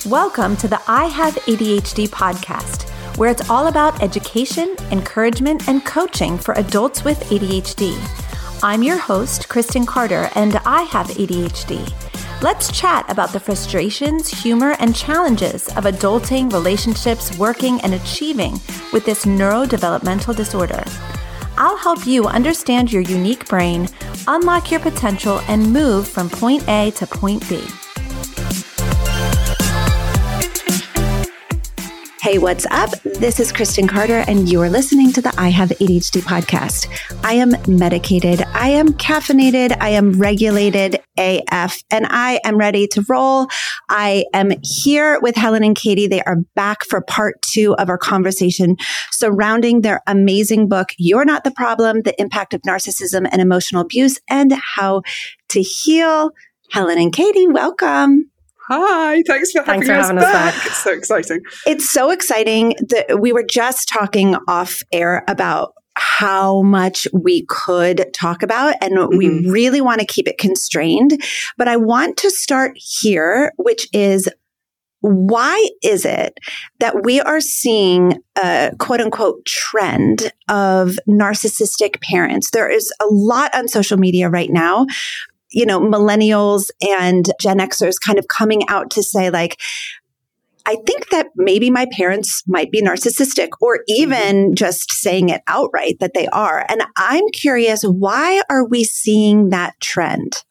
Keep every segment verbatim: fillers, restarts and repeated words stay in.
Welcome to the I Have A D H D podcast, where it's all about education, encouragement, and coaching for adults with A D H D. I'm your host, Kristen Carter, and I have A D H D. Let's chat about the frustrations, humor, and challenges of adulting, relationships, working, and achieving with this neurodevelopmental disorder. I'll help you understand your unique brain, unlock your potential, and move from point A to point B. Hey, what's up? This is Kristen Carter, and you're listening to the I Have A D H D podcast. I am medicated, I am caffeinated, I am regulated A F, and I am ready to roll. I am here with Helen and Katie. They are back for part two of our conversation surrounding their amazing book, You're Not the Problem, The Impact of Narcissism and Emotional Abuse and How to Heal. Helen and Katie, welcome. Hi, thanks for having, thanks for us, having back. us back. It's so exciting. It's so exciting that we were just talking off air about how much we could talk about, and mm-hmm. we really want to keep it constrained. But I want to start here, which is, why is it that we are seeing a quote unquote trend of narcissistic parents? There is a lot on social media right now. You know, millennials and Gen Xers kind of coming out to say, like, I think that maybe my parents might be narcissistic, or even mm-hmm. just saying it outright that they are. And I'm curious, why are we seeing that trend?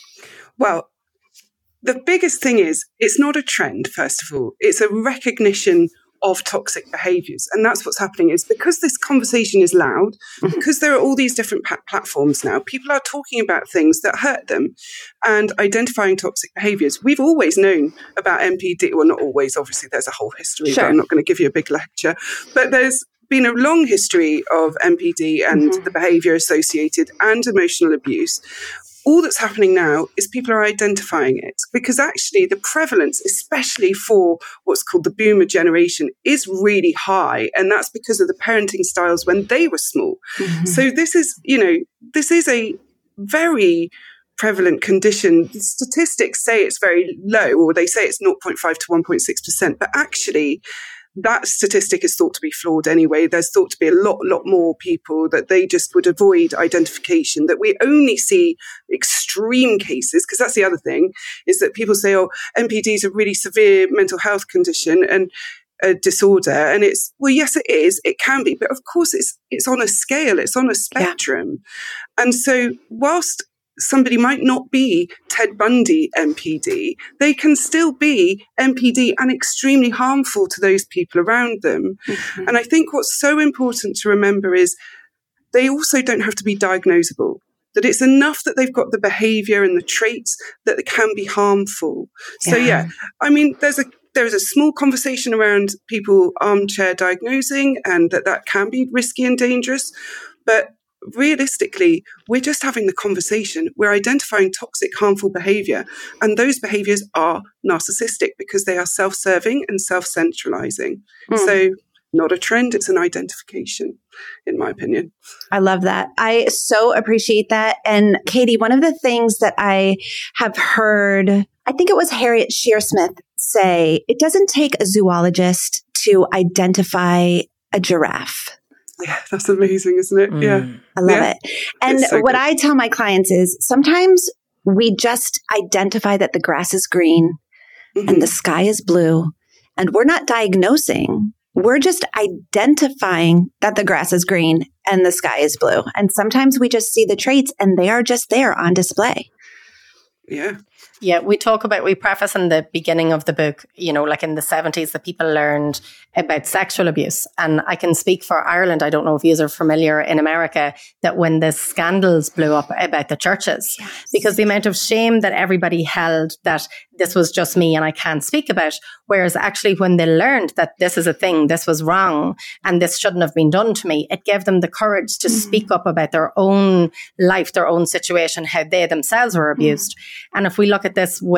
Well, the biggest thing is, it's not a trend, first of all. It's a recognition of toxic behaviors. And that's what's happening is because this conversation is loud, mm-hmm. because there are all these different pa- platforms now, people are talking about things that hurt them and identifying toxic behaviors. We've always known about M P D. Well, not always, obviously, there's a whole history, sure. but I'm not going to give you a big lecture. But there's been a long history of M P D and mm-hmm. the behavior associated and emotional abuse. All that's happening now is people are identifying it, because actually the prevalence, especially for what's called the boomer generation, is really high. And that's because of the parenting styles when they were small. Mm-hmm. So this is, you know, this is a very prevalent condition. The statistics say it's very low, or they say it's zero point five to one point six percent. But actually, that statistic is thought to be flawed anyway. There's thought to be a lot, lot more people that they just would avoid identification, that we only see extreme cases, because that's the other thing, is that people say, oh, M P D is a really severe mental health condition and a disorder. And it's, well, yes, it is. It can be. But of course, it's it's on a scale. It's on a spectrum. Yeah. And so whilst somebody might not be Ted Bundy M P D, they can still be M P D and extremely harmful to those people around them. Mm-hmm. And I think what's so important to remember is they also don't have to be diagnosable, that it's enough that they've got the behavior and the traits that can be harmful. Yeah. So yeah, I mean, there's a there is a small conversation around people armchair diagnosing, and that that can be risky and dangerous. But realistically, we're just having the conversation. We're identifying toxic, harmful behavior. And those behaviors are narcissistic because they are self-serving and self-centralizing. Mm. So not a trend, it's an identification, in my opinion. I love that. I so appreciate that. And Katie, one of the things that I have heard, I think it was Harriet Shearsmith say, it doesn't take a zoologist to identify a giraffe. Yeah, that's amazing, isn't it? Mm. Yeah. I love yeah. it. And so what good. I tell my clients is sometimes we just identify that the grass is green mm-hmm. and the sky is blue, and we're not diagnosing. We're just identifying that the grass is green and the sky is blue. And sometimes we just see the traits and they are just there on display. Yeah. Yeah, we talk about, we preface in the beginning of the book, you know, like in the seventies, that people learned about sexual abuse. And I can speak for Ireland. I don't know if you are familiar in America, that when the scandals blew up about the churches, yes. because the amount of shame that everybody held that this was just me and I can't speak about. Whereas actually when they learned that this is a thing, this was wrong, and this shouldn't have been done to me, it gave them the courage to mm. speak up about their own life, their own situation, how they themselves were abused. Mm. And if we look at this with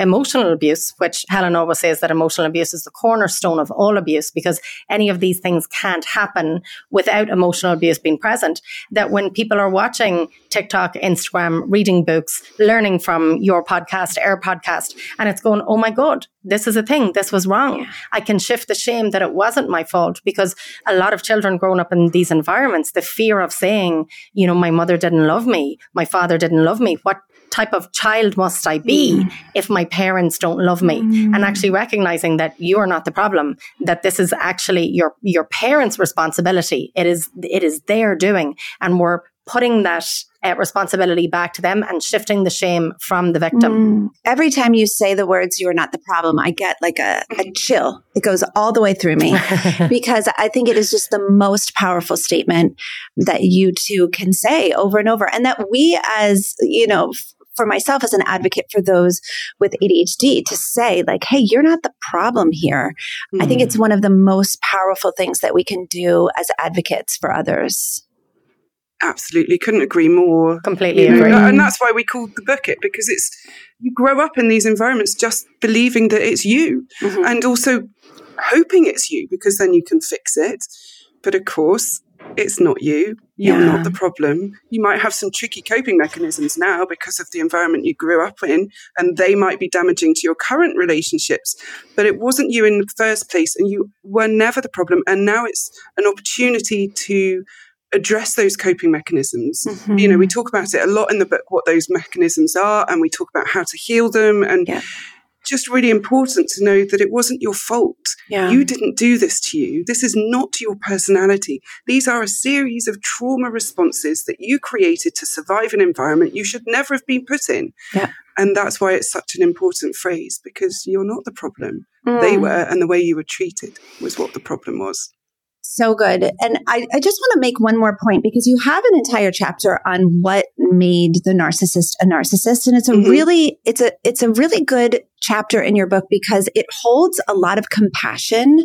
emotional abuse, which Helen always says that emotional abuse is the cornerstone of all abuse, because any of these things can't happen without emotional abuse being present. That when people are watching TikTok, Instagram, reading books, learning from your podcast, Air podcast, and it's going, oh my God, this is a thing. This was wrong. Yeah. I can shift the shame that it wasn't my fault, because a lot of children growing up in these environments, the fear of saying, you know, my mother didn't love me, my father didn't love me. What type of child must I be mm. if my parents don't love me? Mm. And actually recognizing that you are not the problem, that this is actually your, your parents' responsibility. It is, it is their doing. And we're putting that uh, responsibility back to them and shifting the shame from the victim. Mm. Every time you say the words, "you're not the problem," I get like a, a chill. It goes all the way through me because I think it is just the most powerful statement that you two can say over and over. And that we as, you know, f- for myself as an advocate for those with A D H D to say like, hey, you're not the problem here. Mm. I think it's one of the most powerful things that we can do as advocates for others. Absolutely. Couldn't agree more. Completely you know, agree. And that's why we called the book it, because it's, you grow up in these environments just believing that it's you mm-hmm. and also hoping it's you, because then you can fix it. But of course, it's not you. You're yeah. not the problem. You might have some tricky coping mechanisms now because of the environment you grew up in, and they might be damaging to your current relationships, but it wasn't you in the first place, and you were never the problem. And now it's an opportunity to address those coping mechanisms. Mm-hmm. You know, we talk about it a lot in the book, what those mechanisms are, and we talk about how to heal them. And yeah. just really important to know that it wasn't your fault. Yeah. You didn't do this to you. This is not your personality. These are a series of trauma responses that you created to survive an environment you should never have been put in. Yeah. And that's why it's such an important phrase, because you're not the problem. Mm. They were, and the way you were treated was what the problem was. So good. And I, I just want to make one more point, because you have an entire chapter on what made the narcissist a narcissist. And it's a mm-hmm. really, it's a, it's a really good chapter in your book, because it holds a lot of compassion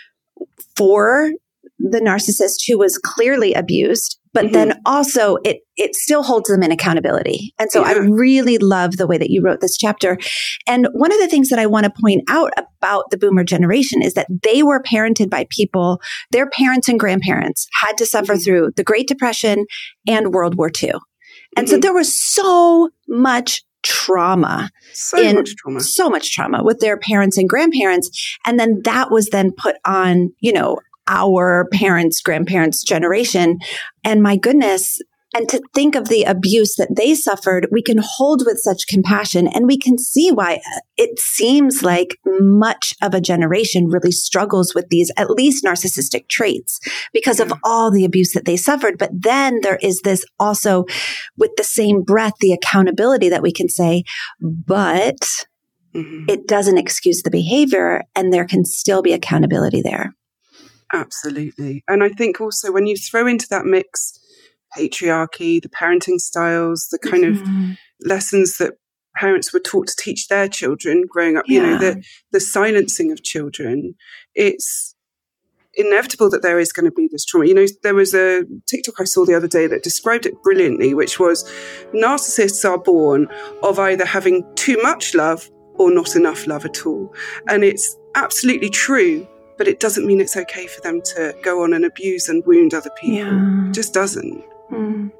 for the narcissist who was clearly abused, but mm-hmm. then also it, it still holds them in accountability. And so yeah. I really love the way that you wrote this chapter. And one of the things that I want to point out about the boomer generation is that they were parented by people, their parents and grandparents had to suffer mm-hmm. through the Great Depression and World War Two. And mm-hmm. so there was so much trauma, so in, much trauma, so much trauma with their parents and grandparents. And then that was then put on, you know, our parents, grandparents' generation. And my goodness, and to think of the abuse that they suffered, we can hold with such compassion, and we can see why it seems like much of a generation really struggles with these, at least narcissistic traits, because of all the abuse that they suffered. But then there is this also, with the same breath, the accountability that we can say, but mm-hmm. it doesn't excuse the behavior, and there can still be accountability there. Absolutely. And I think also when you throw into that mix patriarchy, the parenting styles, the kind mm-hmm. of lessons that parents were taught to teach their children growing up, yeah. you know, the, the silencing of children, it's inevitable that there is going to be this trauma. You know, there was a TikTok I saw the other day that described it brilliantly, which was narcissists are born of either having too much love or not enough love at all. And it's absolutely true. But it doesn't mean it's okay for them to go on and abuse and wound other people. Yeah. It just doesn't. Mm.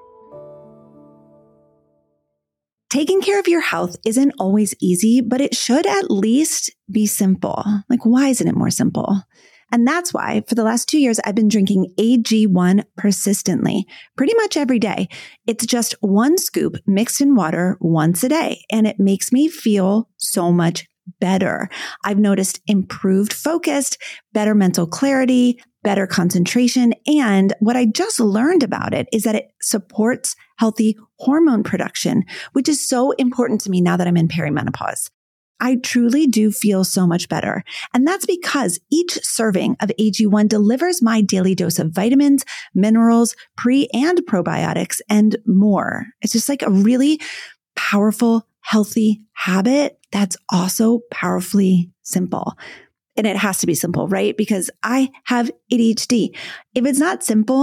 Taking care of your health isn't always easy, but it should at least be simple. Like, why isn't it more simple? And that's why for the last two years, I've been drinking A G one persistently, pretty much every day. It's just one scoop mixed in water once a day, and it makes me feel so much better. I've noticed improved focus, better mental clarity, better concentration. And what I just learned about it is that it supports healthy hormone production, which is so important to me now that I'm in perimenopause. I truly do feel so much better. And that's because each serving of A G one delivers my daily dose of vitamins, minerals, pre and probiotics, and more. It's just like a really powerful, healthy habit that's also powerfully simple. And it has to be simple, right? Because I have A D H D. If it's not simple,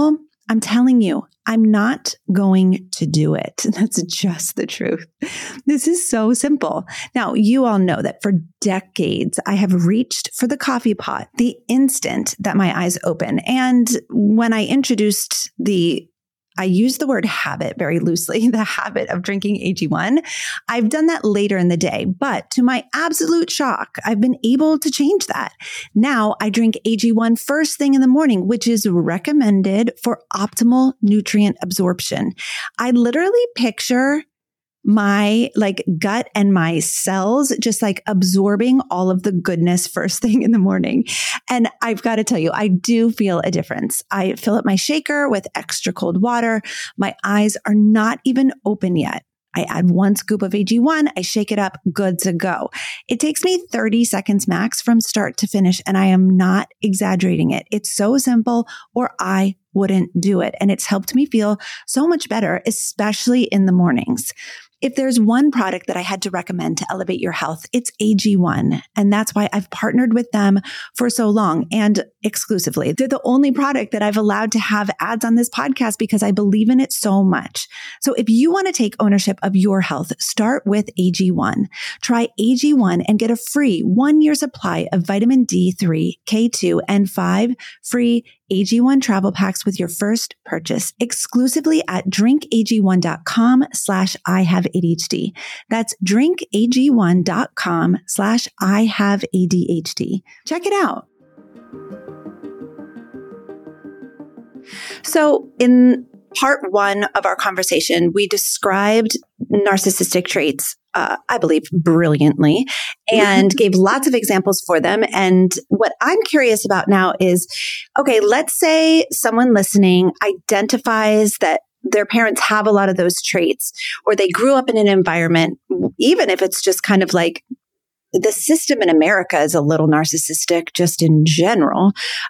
I'm telling you, I'm not going to do it. That's just the truth. This is so simple. Now, you all know that for decades, I have reached for the coffee pot the instant that my eyes open. And when I introduced the I use the word habit very loosely, the habit of drinking A G one. I've done that later in the day, but to my absolute shock, I've been able to change that. Now I drink A G one first thing in the morning, which is recommended for optimal nutrient absorption. I literally picture my like gut and my cells just like absorbing all of the goodness first thing in the morning. And I've got to tell you, I do feel a difference. I fill up my shaker with extra cold water. My eyes are not even open yet. I add one scoop of A G one, I shake it up, good to go. It takes me thirty seconds max from start to finish, and I am not exaggerating it. It's so simple, or I wouldn't do it. And it's helped me feel so much better, especially in the mornings. If there's one product that I had to recommend to elevate your health, it's A G one. And that's why I've partnered with them for so long and exclusively. They're the only product that I've allowed to have ads on this podcast because I believe in it so much. So if you want to take ownership of your health, start with A G one. Try A G one and get a free one year supply of vitamin D three, K two, and five free A G one travel packs with your first purchase exclusively at drinkag1.com slash I have ADHD. That's drinkag1.com slash I have ADHD. Check it out. So in part one of our conversation, we described narcissistic traits, uh, I believe, brilliantly, and gave lots of examples for them. And what I'm curious about now is, okay, let's say someone listening identifies that their parents have a lot of those traits, or they grew up in an environment, even if it's just kind of like the system in America is a little narcissistic just in general.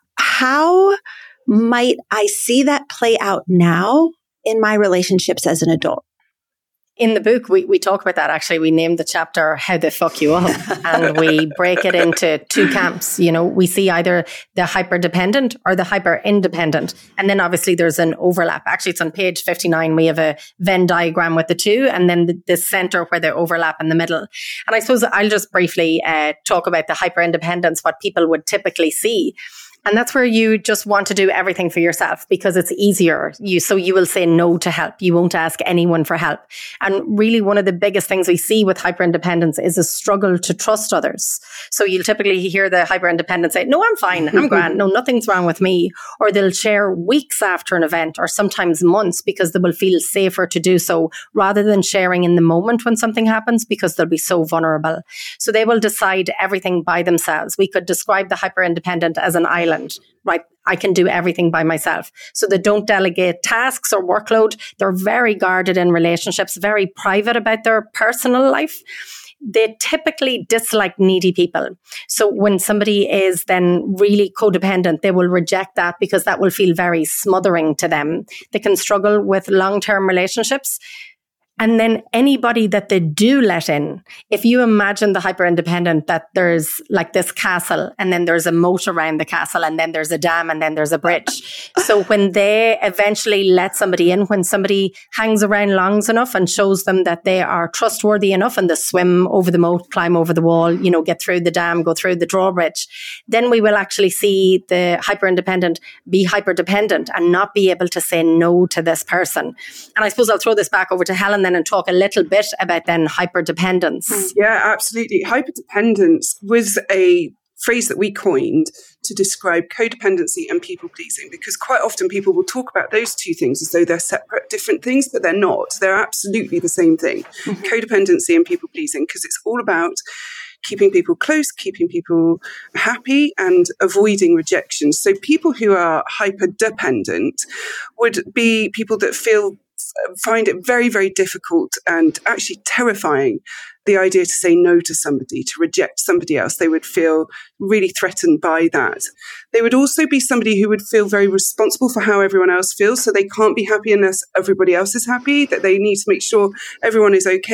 How might I see that play out now in my relationships as an adult? In the book, we, we talk about that. Actually, we named the chapter How They Fuck You Up, and we break it into two camps. You know, we see either the hyper-dependent or the hyper-independent. And then obviously there's an overlap. Actually, it's on page fifty-nine. We have a Venn diagram with the two, and then the, the center where they overlap in the middle. And I suppose I'll just briefly uh, talk about the hyper-independence, what people would typically see. And that's where you just want to do everything for yourself because it's easier. You, so you will say no to help. You won't ask anyone for help. And really one of the biggest things we see with hyperindependence is a struggle to trust others. So you'll typically hear the hyperindependent say, no, I'm fine. I'm grand. No, nothing's wrong with me. Or they'll share weeks after an event or sometimes months because they will feel safer to do so rather than sharing in the moment when something happens because they'll be so vulnerable. So they will decide everything by themselves. We could describe the hyperindependent as an island. Right? I can do everything by myself. So they don't delegate tasks or workload. They're very guarded in relationships, very private about their personal life. They typically dislike needy people. So when somebody is then really codependent, they will reject that because that will feel very smothering to them. They can struggle with long-term relationships. And then anybody that they do let in, if you imagine the hyper-independent that there's like this castle and then there's a moat around the castle and then there's a dam and then there's a bridge. So when they eventually let somebody in, when somebody hangs around long enough and shows them that they are trustworthy enough and they swim over the moat, climb over the wall, you know, get through the dam, go through the drawbridge, then we will actually see the hyper-independent be hyper-dependent and not be able to say no to this person. And I suppose I'll throw this back over to Helen then and talk a little bit about then hyperdependence. Yeah, absolutely. Hyperdependence was a phrase that we coined to describe codependency and people pleasing, because quite often people will talk about those two things as though they're separate, different things, but they're not. They're absolutely the same thing. Mm-hmm. Codependency and people pleasing, because it's all about keeping people close, keeping people happy, and avoiding rejection. So people who are hyper-dependent would be people that feel find it very, very difficult and actually terrifying, the idea to say no to somebody, to reject somebody else. They would feel really threatened by that. They would also be somebody who would feel very responsible for how everyone else feels. So they can't be happy unless everybody else is happy, that they need to make sure everyone is okay. But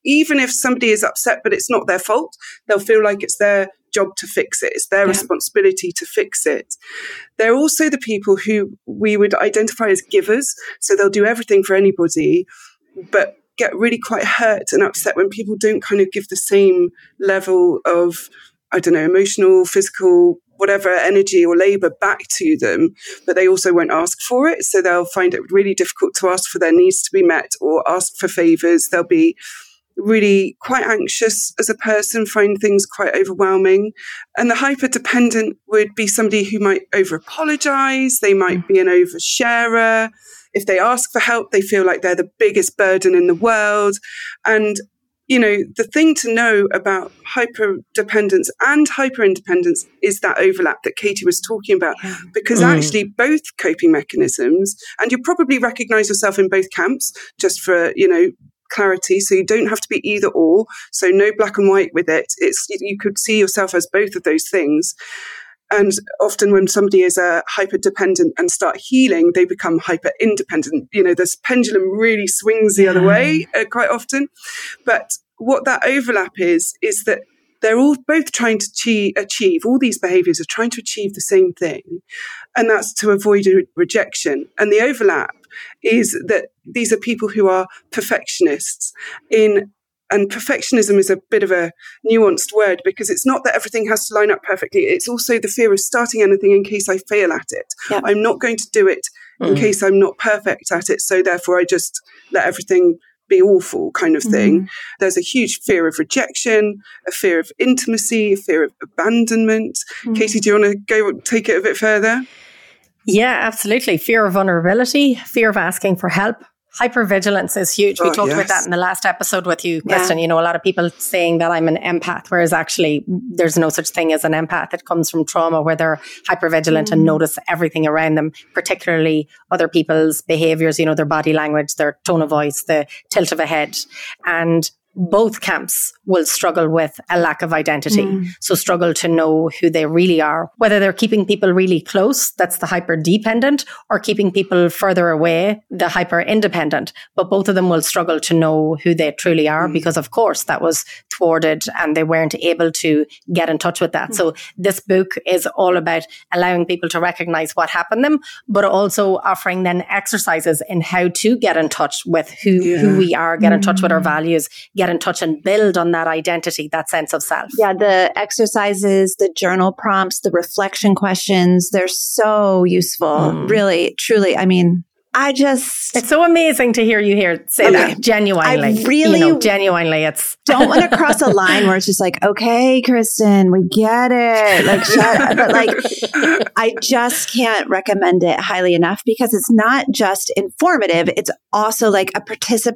even if somebody is upset, but it's not their fault, they'll feel like it's their job to fix it. It's their yeah. responsibility to fix it. They're also the people who we would identify as givers. So they'll do everything for anybody, but get really quite hurt and upset when people don't kind of give the same level of, I don't know, emotional, physical, whatever energy or labor back to them, but they also won't ask for it. So they'll find it really difficult to ask for their needs to be met or ask for favors. They'll be really quite anxious as a person, find things quite overwhelming. And the hyper-dependent would be somebody who might over-apologize. They might be an oversharer. If they ask for help, they feel like they're the biggest burden in the world. And, you know, the thing to know about hyper-dependence and hyper-independence is that overlap that Katie was talking about, yeah. because mm. actually both coping mechanisms, and you'll probably recognize yourself in both camps, just for, you know, clarity. So you don't have to be either or. So no black and white with it. It's, you could see yourself as both of those things. And often when somebody is a hyper dependent and start healing, they become hyper independent. You know, this pendulum really swings the yeah. other way uh, quite often. But what that overlap is, is that they're all both trying to achieve, achieve, all these behaviors are trying to achieve the same thing. And that's to avoid a rejection. And the overlap is that these are people who are perfectionists in, and perfectionism is a bit of a nuanced word because it's not that everything has to line up perfectly. It's also the fear of starting anything in case I fail at it. Yep. I'm not going to do it in mm. case I'm not perfect at it. So therefore I just let everything be awful kind of thing. Mm. There's a huge fear of rejection, a fear of intimacy, a fear of abandonment. Mm. Katie, do you want to go take it a bit further? Yeah, absolutely. Fear of vulnerability, fear of asking for help. Hypervigilance is huge. We oh, talked yes. about that in the last episode with you, Kristen. Yeah. You know, a lot of people saying that I'm an empath, whereas actually there's no such thing as an empath. It comes from trauma where they're hypervigilant mm. and notice everything around them, particularly other people's behaviors, you know, their body language, their tone of voice, the tilt of a head. And both camps will struggle with a lack of identity. Mm. So struggle to know who they really are, whether they're keeping people really close, that's the hyper dependent, or keeping people further away, the hyper independent. But both of them will struggle to know who they truly are mm. because of course that was thwarted and they weren't able to get in touch with that. Mm. So this book is all about allowing people to recognize what happened to them, but also offering then exercises in how to get in touch with who, yeah. who we are, get in touch with our values, get in touch and build on that identity, that sense of self. Yeah, the exercises, the journal prompts, the reflection questions, they're so useful. Mm. Really, truly. I mean, I just... It's so amazing to hear you here say okay. that genuinely. I really... You know, genuinely, it's... don't want to cross a line where it's just like, okay, Kristen, we get it. Like, shut up. But like, I just can't recommend it highly enough because it's not just informative. It's also like a participant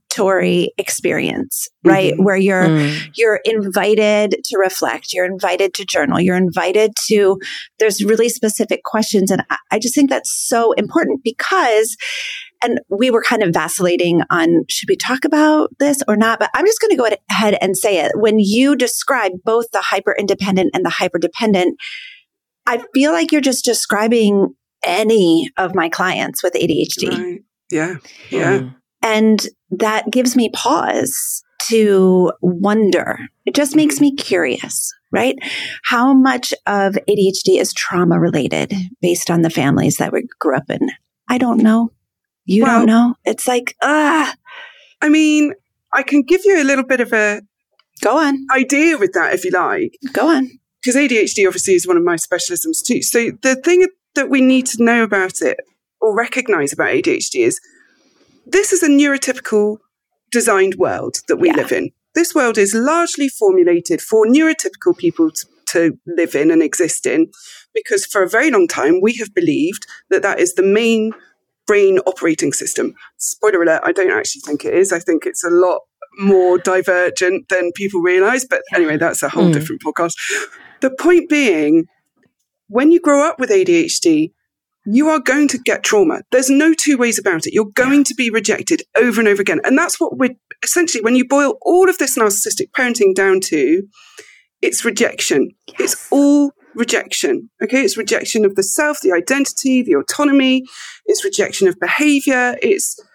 experience, right? Mm-hmm. Where you're, mm. you're invited to reflect, you're invited to journal, you're invited to, there's really specific questions. And I, I just think that's so important because, and we were kind of vacillating on, should we talk about this or not? But I'm just going to go ahead and say it. When you describe both the hyper independent and the hyper dependent, I feel like you're just describing any of my clients with A D H D. Right. Yeah. Yeah. Mm. And that gives me pause to wonder. It just makes me curious, right? How much of A D H D is trauma related based on the families that we grew up in? I don't know. You well, don't know? It's like, ah. I mean, I can give you a little bit of a go on idea with that if you like. Go on. Because A D H D obviously is one of my specialisms too. So the thing that we need to know about it or recognize about A D H D is this is a neurotypical designed world that we yeah. live in. This world is largely formulated for neurotypical people to, to live in and exist in, because for a very long time, we have believed that that is the main brain operating system. Spoiler alert, I don't actually think it is. I think it's a lot more divergent than people realize. But anyway, that's a whole mm. different podcast. The point being, when you grow up with A D H D, you are going to get trauma. There's no two ways about it. You're going yeah. to be rejected over and over again. And that's what we're essentially, when you boil all of this narcissistic parenting down to, it's rejection. Yes. It's all rejection. Okay. It's rejection of the self, the identity, the autonomy. It's rejection of behavior. It's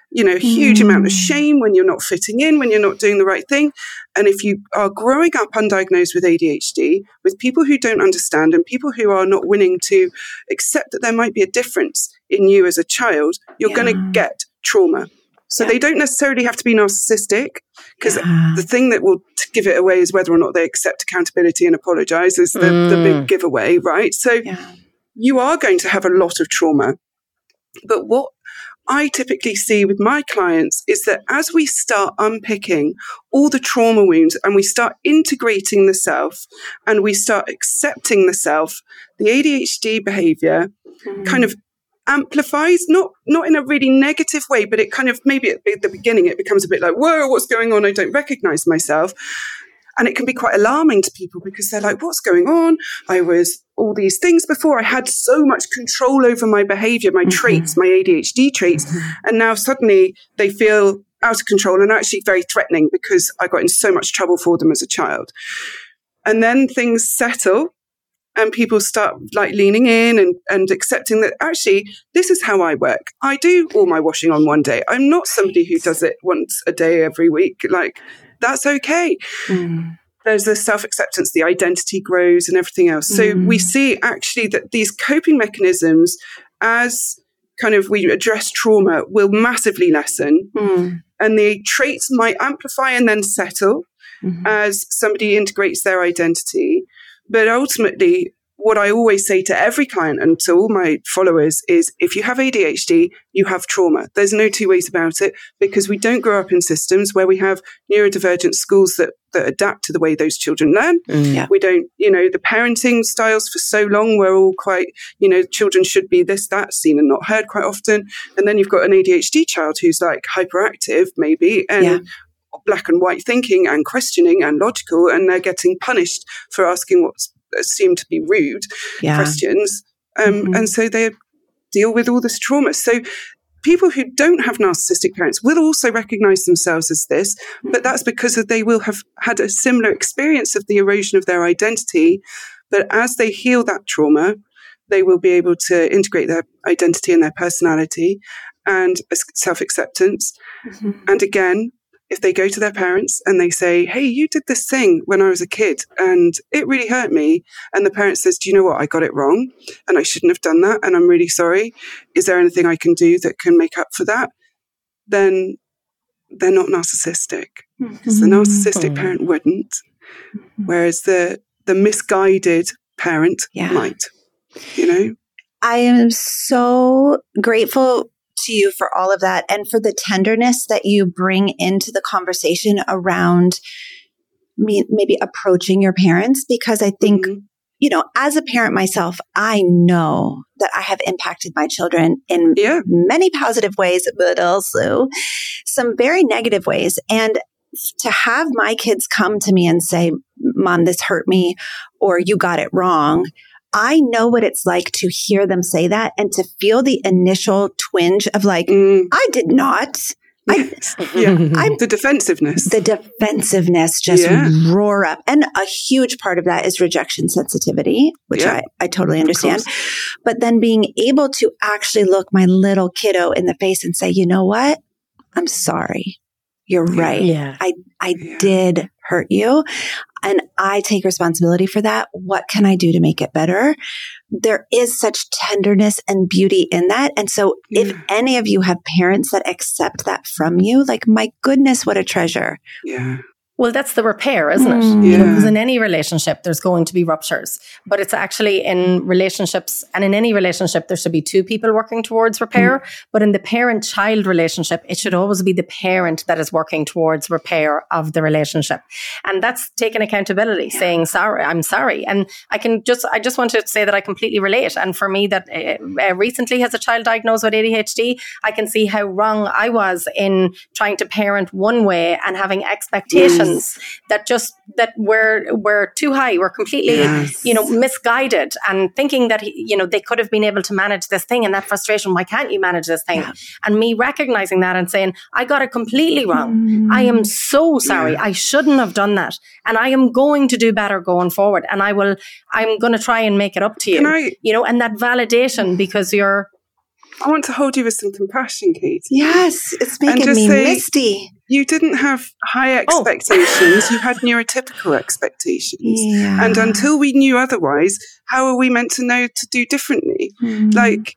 you know, huge mm. amount of shame when you're not fitting in, when you're not doing the right thing. And if you are growing up undiagnosed with A D H D, with people who don't understand and people who are not willing to accept that there might be a difference in you as a child, you're yeah. going to get trauma. So yeah. they don't necessarily have to be narcissistic, because yeah. the thing that will t- give it away is whether or not they accept accountability and apologize is the, mm. the big giveaway, right? So yeah. you are going to have a lot of trauma. But what I typically see with my clients is that as we start unpicking all the trauma wounds and we start integrating the self and we start accepting the self, the A D H D behavior mm. kind of amplifies, not not in a really negative way, but it kind of, maybe at the beginning it becomes a bit like, whoa, what's going on? I don't recognize myself. And it can be quite alarming to people because they're like, what's going on? I was all these things before. I had so much control over my behavior, my mm-hmm. traits, my A D H D traits. Mm-hmm. And now suddenly they feel out of control and actually very threatening because I got in so much trouble for them as a child. And then things settle and people start like leaning in and, and accepting that actually this is how I work. I do all my washing on one day. I'm not somebody who does it once a day every week. Like, that's okay. Mm. There's the self-acceptance, the identity grows and everything else. So mm. we see actually that these coping mechanisms, as kind of we address trauma, will massively lessen. Mm. And the traits might amplify and then settle mm-hmm. as somebody integrates their identity. But ultimately, what I always say to every client and to all my followers is, if you have A D H D, you have trauma. There's no two ways about it, because we don't grow up in systems where we have neurodivergent schools that, that adapt to the way those children learn. Mm, yeah. We don't, you know, the parenting styles for so long were all quite, you know, children should be this, that, seen and not heard quite often. And then you've got an A D H D child who's like hyperactive maybe, and yeah. black and white thinking and questioning and logical, and they're getting punished for asking what's seem to be rude yeah. questions. Um, mm-hmm. And so they deal with all this trauma. So people who don't have narcissistic parents will also recognize themselves as this, but that's because they will have had a similar experience of the erosion of their identity. But as they heal that trauma, they will be able to integrate their identity and their personality and self-acceptance. Mm-hmm. And again, if they go to their parents and they say, hey, you did this thing when I was a kid and it really hurt me. And the parent says, do you know what? I got it wrong and I shouldn't have done that. And I'm really sorry. Is there anything I can do that can make up for that? Then they're not narcissistic, because the narcissistic parent wouldn't. Whereas the, the misguided parent yeah. might, you know? I am so grateful to you for all of that and for the tenderness that you bring into the conversation around me, maybe approaching your parents, because I think, mm-hmm. you know, as a parent myself, I know that I have impacted my children in yeah. many positive ways, but also some very negative ways. And to have my kids come to me and say, Mom, this hurt me, or you got it wrong, I know what it's like to hear them say that and to feel the initial twinge of like, mm. I did not. Yes. I, yeah. I'm, the defensiveness. The defensiveness just yeah. roar up. And a huge part of that is rejection sensitivity, which yeah. I, I totally understand. But then being able to actually look my little kiddo in the face and say, you know what? I'm sorry. You're right. Yeah. I, I yeah. did hurt you. And I take responsibility for that. What can I do to make it better? There is such tenderness and beauty in that. And so yeah. if any of you have parents that accept that from you, like, my goodness, what a treasure. Yeah. Well, that's the repair, isn't it? Mm. You Yeah. know, because in any relationship, there's going to be ruptures. But it's actually in relationships, and in any relationship, there should be two people working towards repair. Mm. But in the parent-child relationship, it should always be the parent that is working towards repair of the relationship. And that's taking accountability, yeah. saying, sorry, I'm sorry. And I can just, I just want to say that I completely relate. And for me, that uh, recently as a child diagnosed with A D H D, I can see how wrong I was in trying to parent one way and having expectations yes. that just that were were too high, were completely yes. you know misguided, and thinking that you know they could have been able to manage this thing, and that frustration, why can't you manage this thing? Yeah. And me recognizing that and saying, I got it completely wrong. Mm. I am so sorry. Yeah. I shouldn't have done that, and I am going to do better going forward, and I will I'm going to try and make it up to you. I, you know, and that validation, because you're I want to hold you with some compassion, Katie. Yes, it's making me say, misty. You didn't have high expectations. Oh. You had neurotypical expectations. Yeah. And until we knew otherwise, how are we meant to know to do differently? Mm. Like...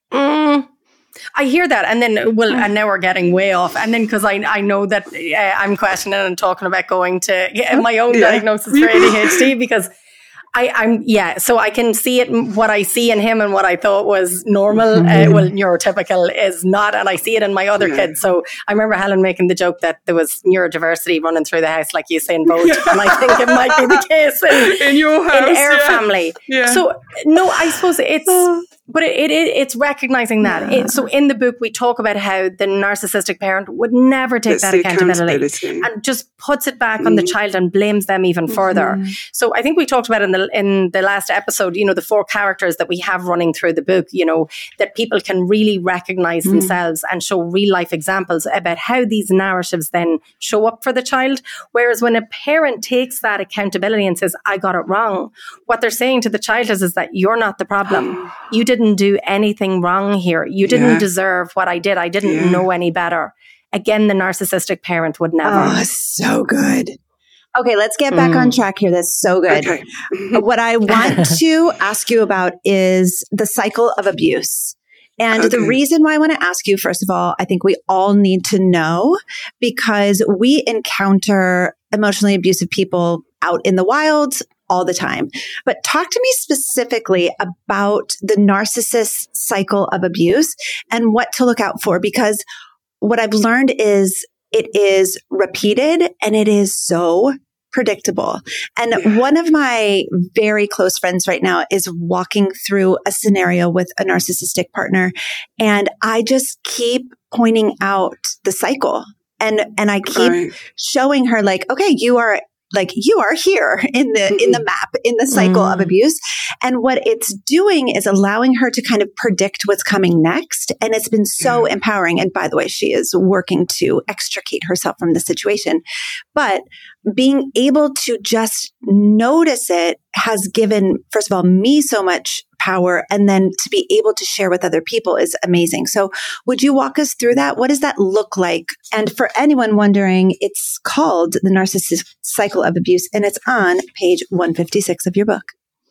Mm. I hear that, and then well, and now we're getting way off. And then because I I know that uh, I'm questioning and talking about going to yeah, my own yeah. diagnosis for A D H D because I I'm yeah. So I can see it. What I see in him and what I thought was normal, mm-hmm. uh, well, neurotypical is not, and I see it in my other yeah. kids. So I remember Helen making the joke that there was neurodiversity running through the house, like Usain Bolt, yeah. and I think it might be the case in, in your house, in our yeah. family. Yeah. So no, I suppose it's. But it, it, it's recognizing that. Yeah. It, so in the book, we talk about how the narcissistic parent would never take it's that accountability, accountability and just puts it back mm. on the child and blames them even mm-hmm. further. So I think we talked about in the in the last episode, you know, the four characters that we have running through the book, you know, that people can really recognize mm. themselves and show real life examples about how these narratives then show up for the child. Whereas when a parent takes that accountability and says, I got it wrong, what they're saying to the child is, is that you're not the problem. You did didn't do anything wrong here. You didn't yeah. deserve what I did. I didn't yeah. know any better. Again, the narcissistic parent would never. Oh, so good. Okay, let's get back mm. on track here. That's so good. Okay. What I want to ask you about is the cycle of abuse. And okay. the reason why I want to ask you, first of all, I think we all need to know because we encounter emotionally abusive people out in the wild all the time. But talk to me specifically about the narcissist cycle of abuse and what to look out for, because what I've learned is it is repeated and it is so predictable. And yeah. one of my very close friends right now is walking through a scenario with a narcissistic partner. And I just keep pointing out the cycle. And, and I keep right. showing her like, okay, you are Like you are here in the in the map, in the cycle mm. of abuse. And what it's doing is allowing her to kind of predict what's coming next. And it's been so yeah. empowering. And by the way, she is working to extricate herself from the situation. But being able to just notice it has given, first of all, me so much power. And then to be able to share with other people is amazing. So would you walk us through that? What does that look like? And for anyone wondering, it's called The Narcissist Cycle of Abuse, and it's on page one fifty-six of your book.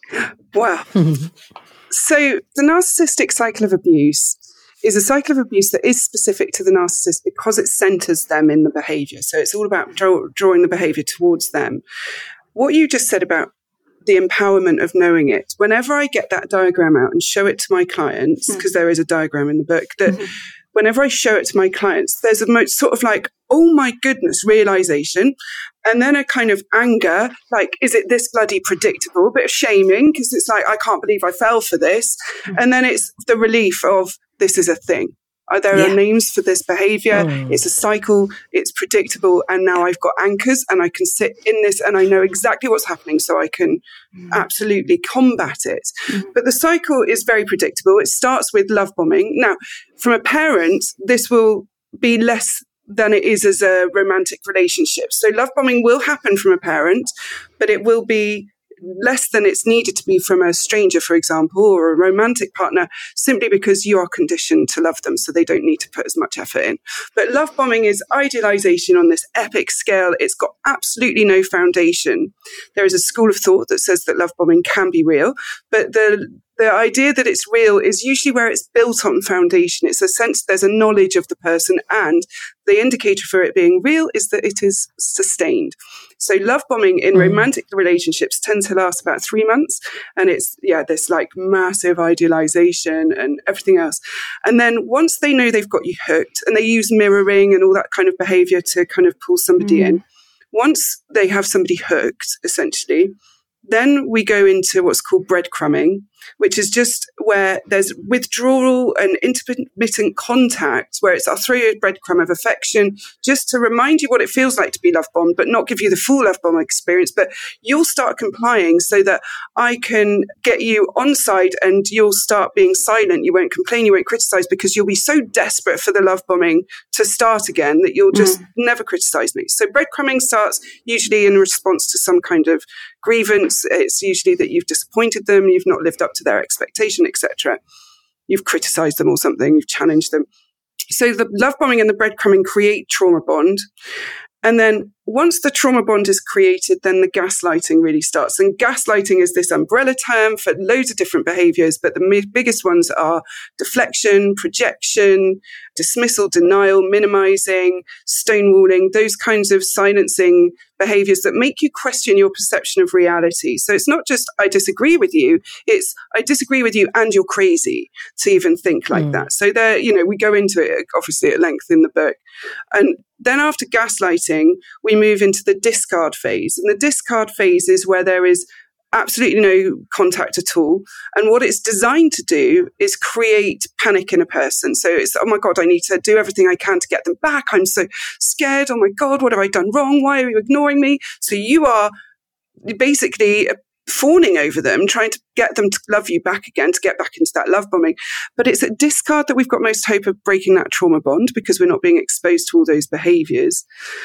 Wow. So the narcissistic cycle of abuse is a cycle of abuse that is specific to the narcissist because it centers them in the behavior. So it's all about draw, drawing the behavior towards them. What you just said about the empowerment of knowing it, whenever I get that diagram out and show it to my clients, because mm. there is a diagram in the book, that mm-hmm. whenever I show it to my clients, there's a mo- sort of like, oh my goodness, realization. And then a kind of anger, like, is it this bloody predictable? A bit of shaming, because it's like, I can't believe I fell for this. Mm. And then it's the relief of, this is a thing. Uh, there yeah. are names for this behavior. Oh. It's a cycle. It's predictable. And now I've got anchors and I can sit in this and I know exactly what's happening so I can mm. absolutely combat it. Mm. But the cycle is very predictable. It starts with love bombing. Now, from a parent, this will be less than it is as a romantic relationship. So love bombing will happen from a parent, but it will be less than it's needed to be from a stranger, for example, or a romantic partner, simply because you are conditioned to love them, so they don't need to put as much effort in. But love bombing is idealization on this epic scale. It's got absolutely no foundation. There is a school of thought that says that love bombing can be real, but the The idea that it's real is usually where it's built on foundation. It's a sense there's a knowledge of the person, and the indicator for it being real is that it is sustained. So love bombing in mm. romantic relationships tends to last about three months. And it's, yeah, this like massive idealization and everything else. And then once they know they've got you hooked, and they use mirroring and all that kind of behavior to kind of pull somebody mm. in, once they have somebody hooked, essentially, then we go into what's called breadcrumbing, which is just where there's withdrawal and intermittent contact, where it's I'll throw you a breadcrumb of affection just to remind you what it feels like to be love bombed, but not give you the full love bomb experience. But you'll start complying so that I can get you on side, and you'll start being silent. You won't complain, you won't criticize, because you'll be so desperate for the love bombing to start again that you'll just mm. never criticize me. So breadcrumbing starts usually in response to some kind of grievance. It's usually that you've disappointed them, you've not lived up to their expectation, et cetera. you've criticized them or something, you've challenged them. So the love bombing and the breadcrumbing create trauma bond. And then once the trauma bond is created, then the gaslighting really starts. And gaslighting is this umbrella term for loads of different behaviors, but the m- biggest ones are deflection, projection, dismissal, denial, minimizing, stonewalling, those kinds of silencing behaviors that make you question your perception of reality. So it's not just, I disagree with you, it's, I disagree with you and you're crazy to even think like mm. that. So there, you know, we go into it obviously at length in the book. And then after gaslighting, we move into the discard phase. And the discard phase is where there is absolutely no contact at all. And what it's designed to do is create panic in a person. So it's, oh my God, I need to do everything I can to get them back. I'm so scared. Oh my God, what have I done wrong? Why are you ignoring me? So you are basically fawning over them, trying to get them to love you back again, to get back into that love bombing. But it's at discard that we've got most hope of breaking that trauma bond, because we're not being exposed to all those behaviors.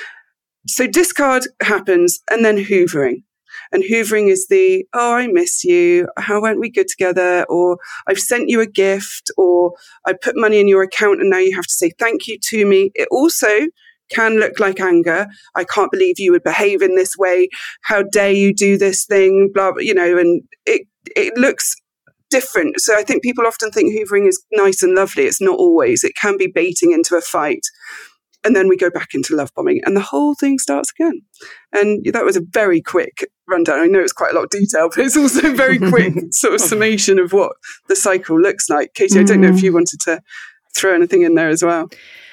So discard happens, and then hoovering. And hoovering is the, oh, I miss you. How weren't we good together? Or I've sent you a gift, or I put money in your account and now you have to say thank you to me. It also can look like anger. I can't believe you would behave in this way. How dare you do this thing? Blah, blah, you know, and it, it looks different. So I think people often think hoovering is nice and lovely. It's not always. It can be baiting into a fight. And then we go back into love bombing and the whole thing starts again. And that was a very quick rundown. I know it's quite a lot of detail, but it's also a very quick sort of summation of what the cycle looks like. Katie, mm. I don't know if you wanted to throw anything in there as well.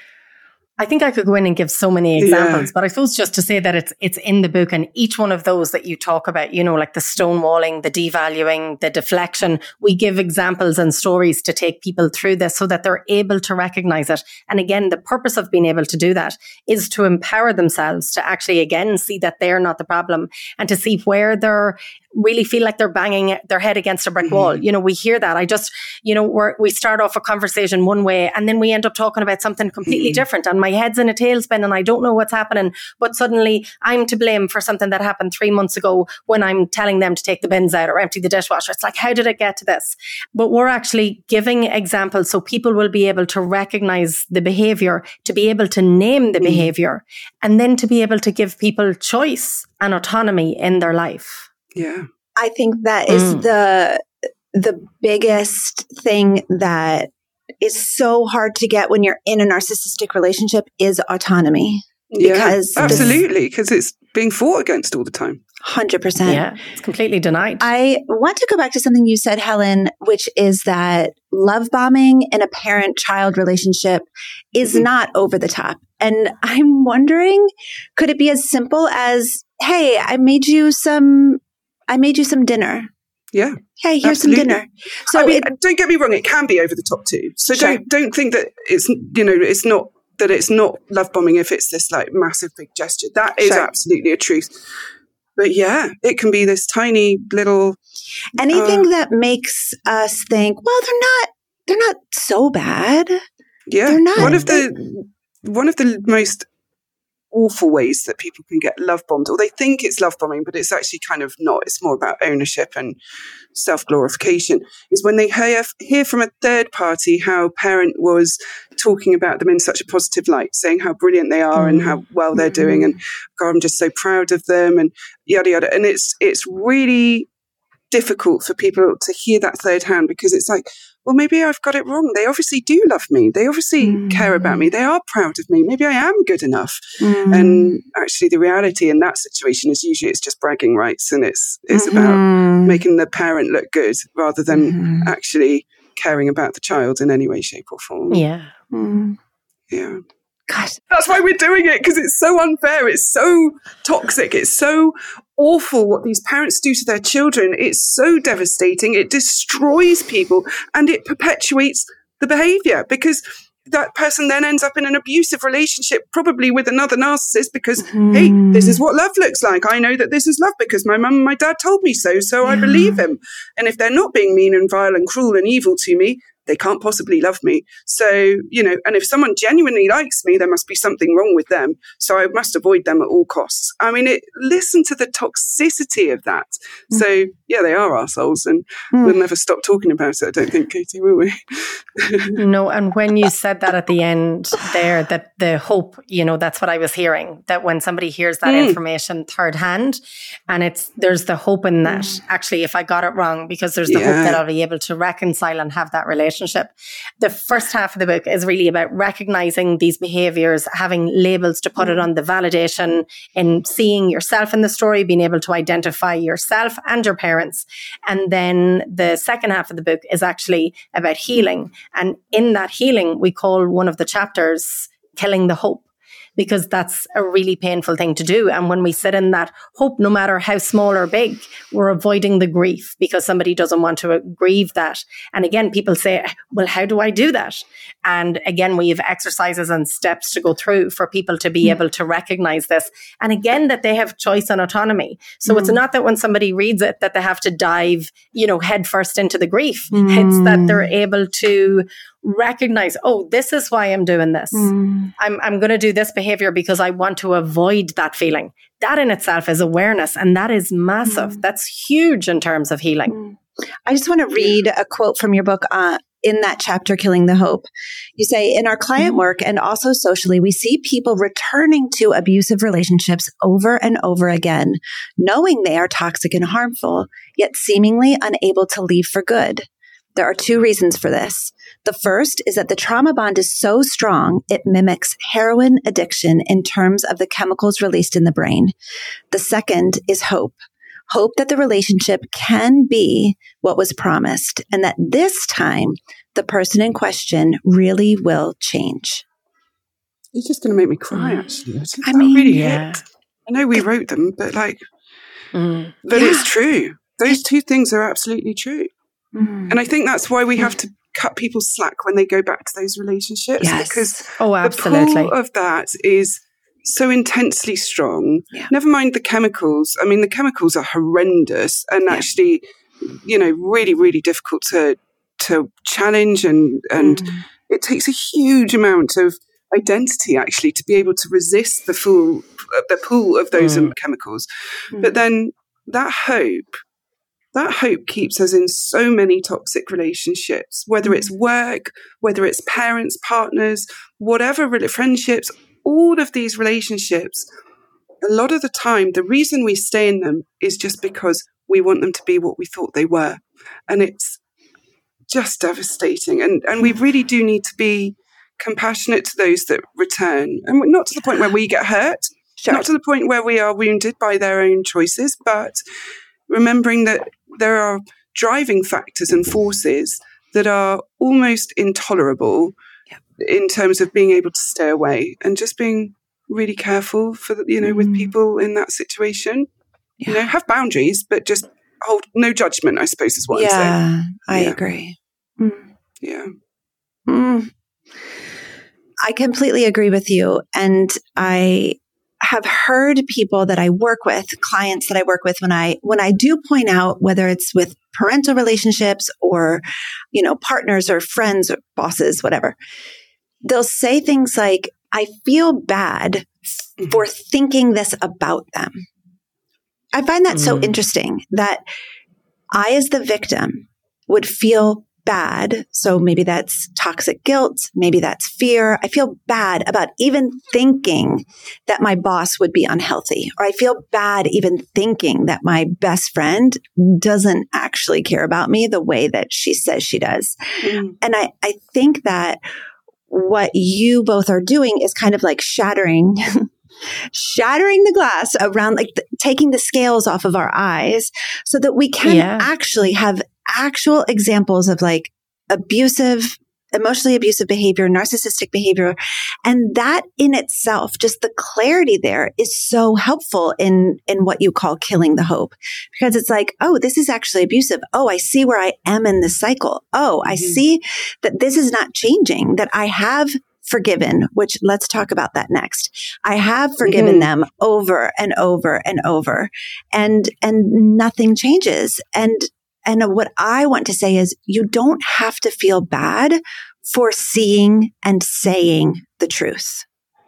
I think I could go in and give so many examples, yeah. but I suppose just to say that it's it's in the book, and each one of those that you talk about, you know, like the stonewalling, the devaluing, the deflection, we give examples and stories to take people through this so that they're able to recognize it. And again, the purpose of being able to do that is to empower themselves to actually, again, see that they're not the problem and to see where they're really feel like they're banging their head against a brick wall. Mm-hmm. You know, we hear that. I just, you know, we're, we start off a conversation one way and then we end up talking about something completely mm-hmm. different, and my head's in a tailspin and I don't know what's happening, but suddenly I'm to blame for something that happened three months ago when I'm telling them to take the bins out or empty the dishwasher. It's like, how did it get to this? But we're actually giving examples so people will be able to recognize the behavior, to be able to name the mm-hmm. behavior, and then to be able to give people choice and autonomy in their life. Yeah. I think that is mm. the the biggest thing that is so hard to get when you're in a narcissistic relationship is autonomy. Yeah, because absolutely, because it's being fought against all the time. one hundred percent. Yeah, it's completely denied. I want to go back to something you said, Helen, which is that love bombing in a parent-child relationship is mm-hmm. not over the top. And I'm wondering, could it be as simple as, hey, I made you some... I made you some dinner. Yeah. Hey, here's absolutely. some dinner. So I mean, it, don't get me wrong, it can be over the top too. So sure. don't don't think that it's, you know, it's not that it's not love bombing if it's this like massive big gesture. That is sure. absolutely a truth. But yeah, it can be this tiny little anything uh, that makes us think, well, they're not they're not so bad. Yeah. They're not. One of the one of the most awful ways that people can get love bombed, or they think it's love bombing, but it's actually kind of not. It's more about ownership and self-glorification, is when they hear, hear from a third party how parent was talking about them in such a positive light, saying how brilliant they are mm. and how well they're mm-hmm. doing, and God, I'm just so proud of them, and yada yada. And it's it's really difficult for people to hear that third hand, because it's like, well, maybe I've got it wrong. They obviously do love me. They obviously mm. care about me. They are proud of me. Maybe I am good enough. Mm. And actually the reality in that situation is usually it's just bragging rights, and it's it's mm-hmm. about making the parent look good rather than mm-hmm. actually caring about the child in any way, shape or form. Yeah. Mm. Yeah. Gosh. That's why we're doing it, because it's so unfair. It's so toxic. It's so awful what these parents do to their children. It's so devastating. It destroys people and it perpetuates the behavior, because that person then ends up in an abusive relationship, probably with another narcissist, because, mm. hey, this is what love looks like. I know that this is love because my mum and my dad told me so, so yeah. I believe him. And if they're not being mean and vile and cruel and evil to me, they can't possibly love me. So, you know, and if someone genuinely likes me, there must be something wrong with them. So I must avoid them at all costs. I mean, it, listen to the toxicity of that. Mm. So, yeah, they are arseholes, and mm. we'll never stop talking about it, I don't think, Katie, will we? No, and when you said that at the end there, that the hope, you know, that's what I was hearing, that when somebody hears that mm. information third hand, and it's, there's the hope in that, mm. actually, if I got it wrong, because there's the yeah. hope that I'll be able to reconcile and have that relationship. The first half of the book is really about recognizing these behaviors, having labels to put mm. it on, the validation in seeing yourself in the story, being able to identify yourself and your parents. And then the second half of the book is actually about healing. And in that healing, we call one of the chapters Killing the Hope, because that's a really painful thing to do. And when we sit in that hope, no matter how small or big, we're avoiding the grief because somebody doesn't want to grieve that. And again, people say, well, how do I do that? And again, we have exercises and steps to go through for people to be mm. able to recognize this. And again, that they have choice and autonomy. So mm. it's not that when somebody reads it, that they have to dive, you know, head first into the grief. Mm. It's that they're able to recognize, oh, this is why I'm doing this. Mm. I'm I'm going to do this behavior because I want to avoid that feeling. That in itself is awareness, and that is massive. Mm. That's huge in terms of healing. Mm. I just want to read a quote from your book uh, in that chapter, Killing the Hope. You say, in our client mm. work and also socially, we see people returning to abusive relationships over and over again, knowing they are toxic and harmful, yet seemingly unable to leave for good. There are two reasons for this. The first is that the trauma bond is so strong, it mimics heroin addiction in terms of the chemicals released in the brain. The second is hope. Hope that the relationship can be what was promised, and that this time the person in question really will change. It's just going to make me cry, actually. I mean, really yeah. hit. I know we wrote them, but like, mm. but yeah. it's true. Those two things are absolutely true. Mm. And I think that's why we have to cut people slack when they go back to those relationships, yes. because oh, absolutely. the pull of that is so intensely strong. Yeah. Never mind the chemicals. I mean, the chemicals are horrendous and yeah. actually, you know, really, really difficult to to challenge, and and mm. it takes a huge amount of identity actually to be able to resist the full the pull of those mm. chemicals. Mm. But then that hope. That hope keeps us in so many toxic relationships, whether it's work, whether it's parents, partners, whatever, friendships, all of these relationships. A lot of the time, the reason we stay in them is just because we want them to be what we thought they were. And it's just devastating. And, and we really do need to be compassionate to those that return. And not to the point where we get hurt, sure. not to the point where we are wounded by their own choices, but remembering that there are driving factors and forces that are almost intolerable yeah. in terms of being able to stay away, and just being really careful for the, you know, mm. with people in that situation. Yeah. You know, have boundaries, but just hold no judgment, I suppose is what yeah, I'm saying. I yeah, agree. Mm. Yeah. Mm. I completely agree with you. And I have heard people that I work with, clients that I work with, when I, when I do point out, whether it's with parental relationships or, you know, partners or friends or bosses, whatever, they'll say things like, I feel bad mm-hmm. for thinking this about them. I find that mm. so interesting that I, as the victim, would feel bad. So maybe that's toxic guilt. Maybe that's fear. I feel bad about even thinking that my boss would be unhealthy, or I feel bad even thinking that my best friend doesn't actually care about me the way that she says she does. Mm. And I, I think that what you both are doing is kind of like shattering, shattering the glass around, like the, taking the scales off of our eyes so that we can yeah. actually have actual examples of like abusive, emotionally abusive behavior, narcissistic behavior. And that in itself, just the clarity there is so helpful in, in what you call killing the hope, because it's like, oh, this is actually abusive. Oh, I see where I am in this cycle. Oh, mm-hmm. I see that this is not changing, that I have forgiven, which let's talk about that next. I have forgiven mm-hmm. them over and over and over, and, and nothing changes. And and what I want to say is you don't have to feel bad for seeing and saying the truth.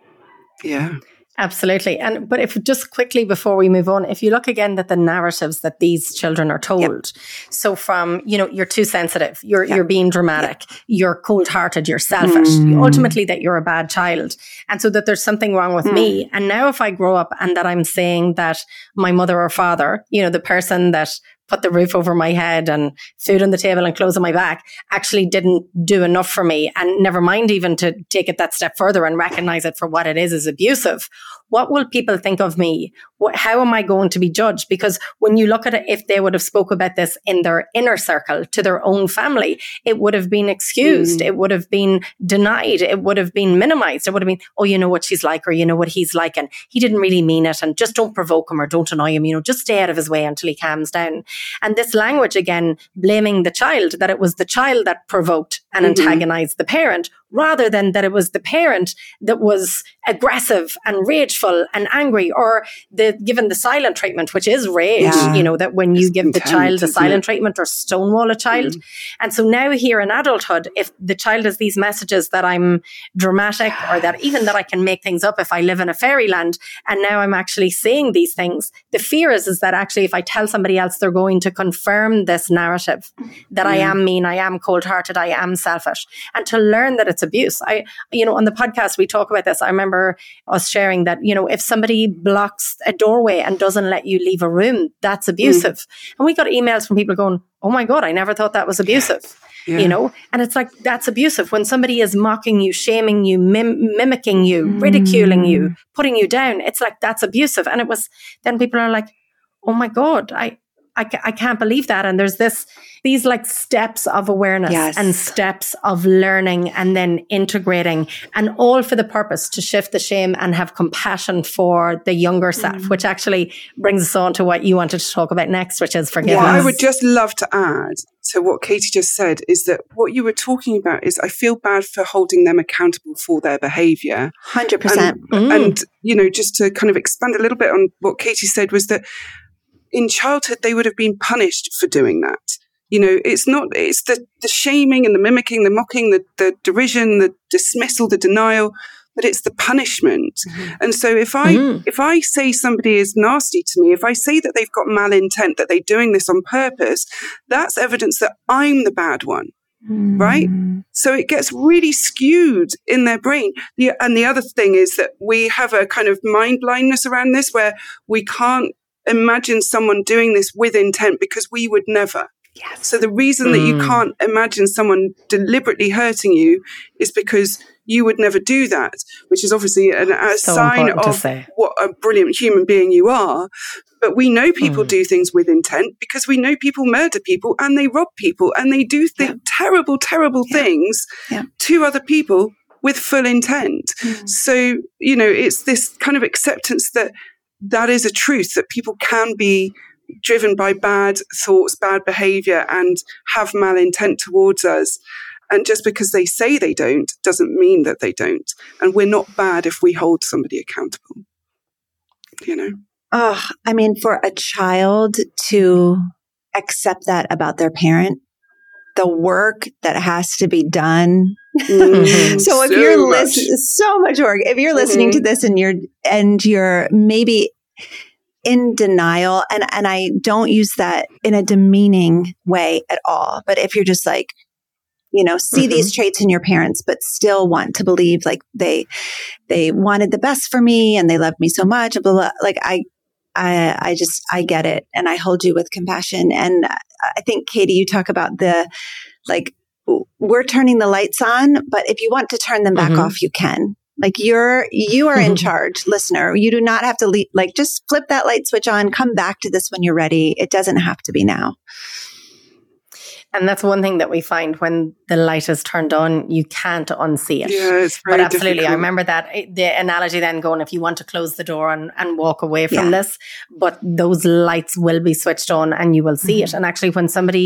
Yeah. Absolutely. And but if just quickly before we move on, if you look again at the narratives that these children are told. Yep. So from, you know, you're too sensitive, you're yep. you're being dramatic, yep. you're cold-hearted, you're selfish, mm. ultimately that you're a bad child. And so that there's something wrong with mm. me. And now if I grow up and that I'm saying that my mother or father, you know, the person that put the roof over my head and food on the table and clothes on my back actually didn't do enough for me, and never mind even to take it that step further and recognize it for what it is, is abusive. What will people think of me? What, how am I going to be judged? Because when you look at it, if they would have spoke about this in their inner circle to their own family, it would have been excused. Mm. It would have been denied. It would have been minimized. It would have been, oh, you know what she's like, or you know what he's like, and he didn't really mean it, and just don't provoke him or don't annoy him, you know, just stay out of his way until he calms down. And this language, again, blaming the child, that it was the child that provoked and mm-hmm. antagonized the parent, rather than that it was the parent that was aggressive and rageful and angry, or the given the silent treatment, which is rage, yeah. you know, that when you it's Mm-hmm. give the child the silent treatment or stonewall a child. Mm. And so now here in adulthood, if the child has these messages that I'm dramatic, or that even that I can make things up if I live in a fairyland, and now I'm actually saying these things, the fear is, is that actually if I tell somebody else, they're going to confirm this narrative that mm. I am mean, I am cold-hearted, I am selfish, and to learn that it's abuse. I, you know, on the podcast, we talk about this. I remember us sharing that, you know, if somebody blocks a doorway and doesn't let you leave a room, that's abusive. Mm. And we got emails from people going, oh my God, I never thought that was abusive. Yeah. You know, and it's like, that's abusive when somebody is mocking you, shaming you, mim- mimicking you, mm. ridiculing you, putting you down. It's like, that's abusive. And it was, then people are like, oh my God, I, I, I can't believe that. And there's this, these like steps of awareness yes. and steps of learning and then integrating, and all for the purpose to shift the shame and have compassion for the younger self, mm. which actually brings us on to what you wanted to talk about next, which is forgiveness. What I would just love to add to what Katie just said is that what you were talking about is I feel bad for holding them accountable for their behavior. one hundred percent. And, mm. and, you know, just to kind of expand a little bit on what Katie said was that in childhood, they would have been punished for doing that. You know, it's not, it's the, the shaming and the mimicking, the mocking, the, the derision, the dismissal, the denial, but it's the punishment. Mm-hmm. And so if I, mm. if I say somebody is nasty to me, if I say that they've got malintent, that they're doing this on purpose, that's evidence that I'm the bad one. Mm. Right? So it gets really skewed in their brain. The, and the other thing is that we have a kind of mind blindness around this, where we can't imagine someone doing this with intent because we would never. Yes. So the reason mm. that you can't imagine someone deliberately hurting you is because you would never do that, which is obviously an, a so sign of what a brilliant human being you are. But we know people mm. do things with intent because we know people murder people and they rob people and they do th- yeah. terrible, terrible yeah. things yeah. to other people with full intent. Mm. So, you know, it's this kind of acceptance that that is a truth, that people can be driven by bad thoughts, bad behavior, and have malintent towards us. And just because they say they don't doesn't mean that they don't. And we're not bad if we hold somebody accountable, you know? Oh, I mean, for a child to accept that about their parent, the work that has to be done. Mm-hmm. So if so you're listening, so much work, if you're listening mm-hmm. to this and you're, and you're maybe in denial, and, and I don't use that in a demeaning way at all, but if you're just like, you know, see mm-hmm. these traits in your parents, but still want to believe like they, they wanted the best for me and they loved me so much, blah, blah, like I, I, I just, I get it. And I hold you with compassion. And I think, Katie, you talk about the, like, we're turning the lights on, but if you want to turn them back mm-hmm. off, you can. Like you're, you are in charge, listener. You do not have to leave, like just flip that light switch on, come back to this when you're ready. It doesn't have to be now. And that's one thing that we find when the light is turned on, you can't unsee it. Yeah, it's very But absolutely, difficult. I remember that, the analogy then going, if you want to close the door and, and walk away from yeah. this, but those lights will be switched on and you will see mm-hmm. it. And actually when somebody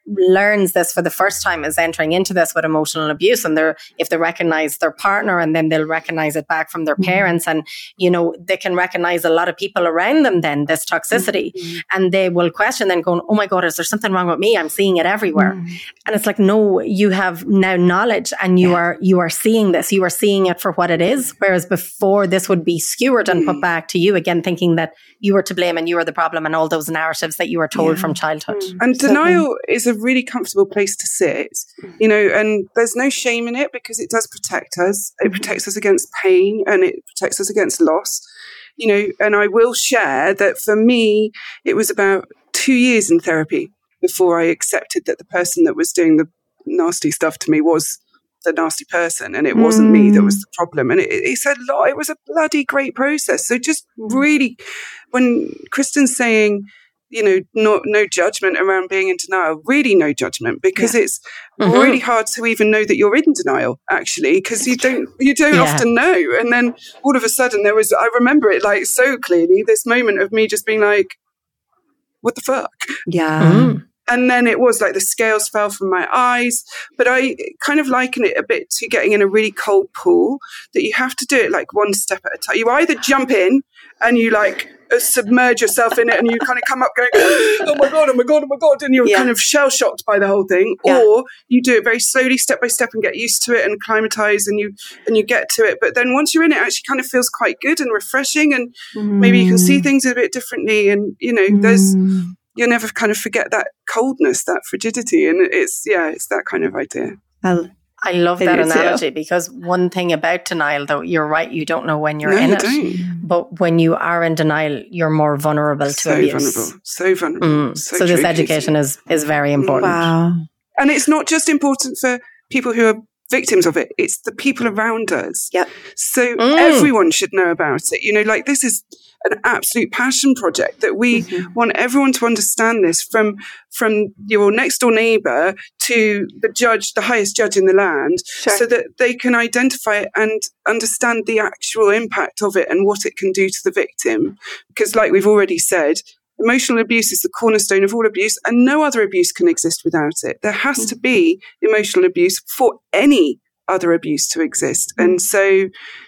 learns this for the first time is entering into this with emotional abuse, and they're if they recognize their partner, and then they'll recognize it back from their mm-hmm. parents, and you know they can recognize a lot of people around them then this toxicity, mm-hmm. and they will question then going, oh my God, is there something wrong with me? I'm seeing it everywhere. Mm-hmm. And it's like, no, you have now knowledge, and you yeah. are you are seeing this, you are seeing it for what it is, whereas before this would be skewered and put back to you again, thinking that you were to blame and you were the problem, and all those narratives that you were told yeah. from childhood. Mm. And denial is a really comfortable place to sit, you know, and there's no shame in it because it does protect us. It protects us against pain, and it protects us against loss, you know. And I will share that for me, it was about two years in therapy before I accepted that the person that was doing the nasty stuff to me was the nasty person, and it wasn't mm. me that was the problem. And it, it's a lot. It was a bloody great process. So just really, when Kristen's saying, you know, no, no judgment around being in denial, really no judgment, because yeah. it's mm-hmm. really hard to even know that you're in denial, actually, because you don't, you don't yeah. often know. And then all of a sudden there was, I remember it like so clearly, this moment of me just being like, what the fuck? Yeah. Mm. And then it was like the scales fell from my eyes. But I kind of liken it a bit to getting in a really cold pool, that you have to do it like one step at a time. You either jump in and you like submerge yourself in it, and you kind of come up going, oh my God, oh my God, oh my God. And you're yeah. kind of shell shocked by the whole thing. Yeah. Or you do it very slowly, step by step, and get used to it and acclimatize, and you, and you get to it. But then once you're in it, it actually kind of feels quite good and refreshing. And mm. maybe you can see things a bit differently. And, you know, mm. there's, you'll never kind of forget that coldness, that frigidity. And it's, yeah, it's that kind of idea. I'll, I love that analogy, because one thing about denial, though, you're right, you don't know when you're no, in you it. Don't. But when you are in denial, you're more vulnerable to so abuse. Vulnerable, so vulnerable. Mm. So, so this education is, is very important. Wow. And it's not just important for people who are victims of it. It's the people around us. Yep. So mm. everyone should know about it. You know, like this is an absolute passion project that we mm-hmm. want everyone to understand this, from from your next door neighbour to the judge, the highest judge in the land, sure. so that they can identify it and understand the actual impact of it and what it can do to the victim. Because like we've already said, emotional abuse is the cornerstone of all abuse, and no other abuse can exist without it. There has mm-hmm. to be emotional abuse for any other abuse to exist. Mm-hmm. And so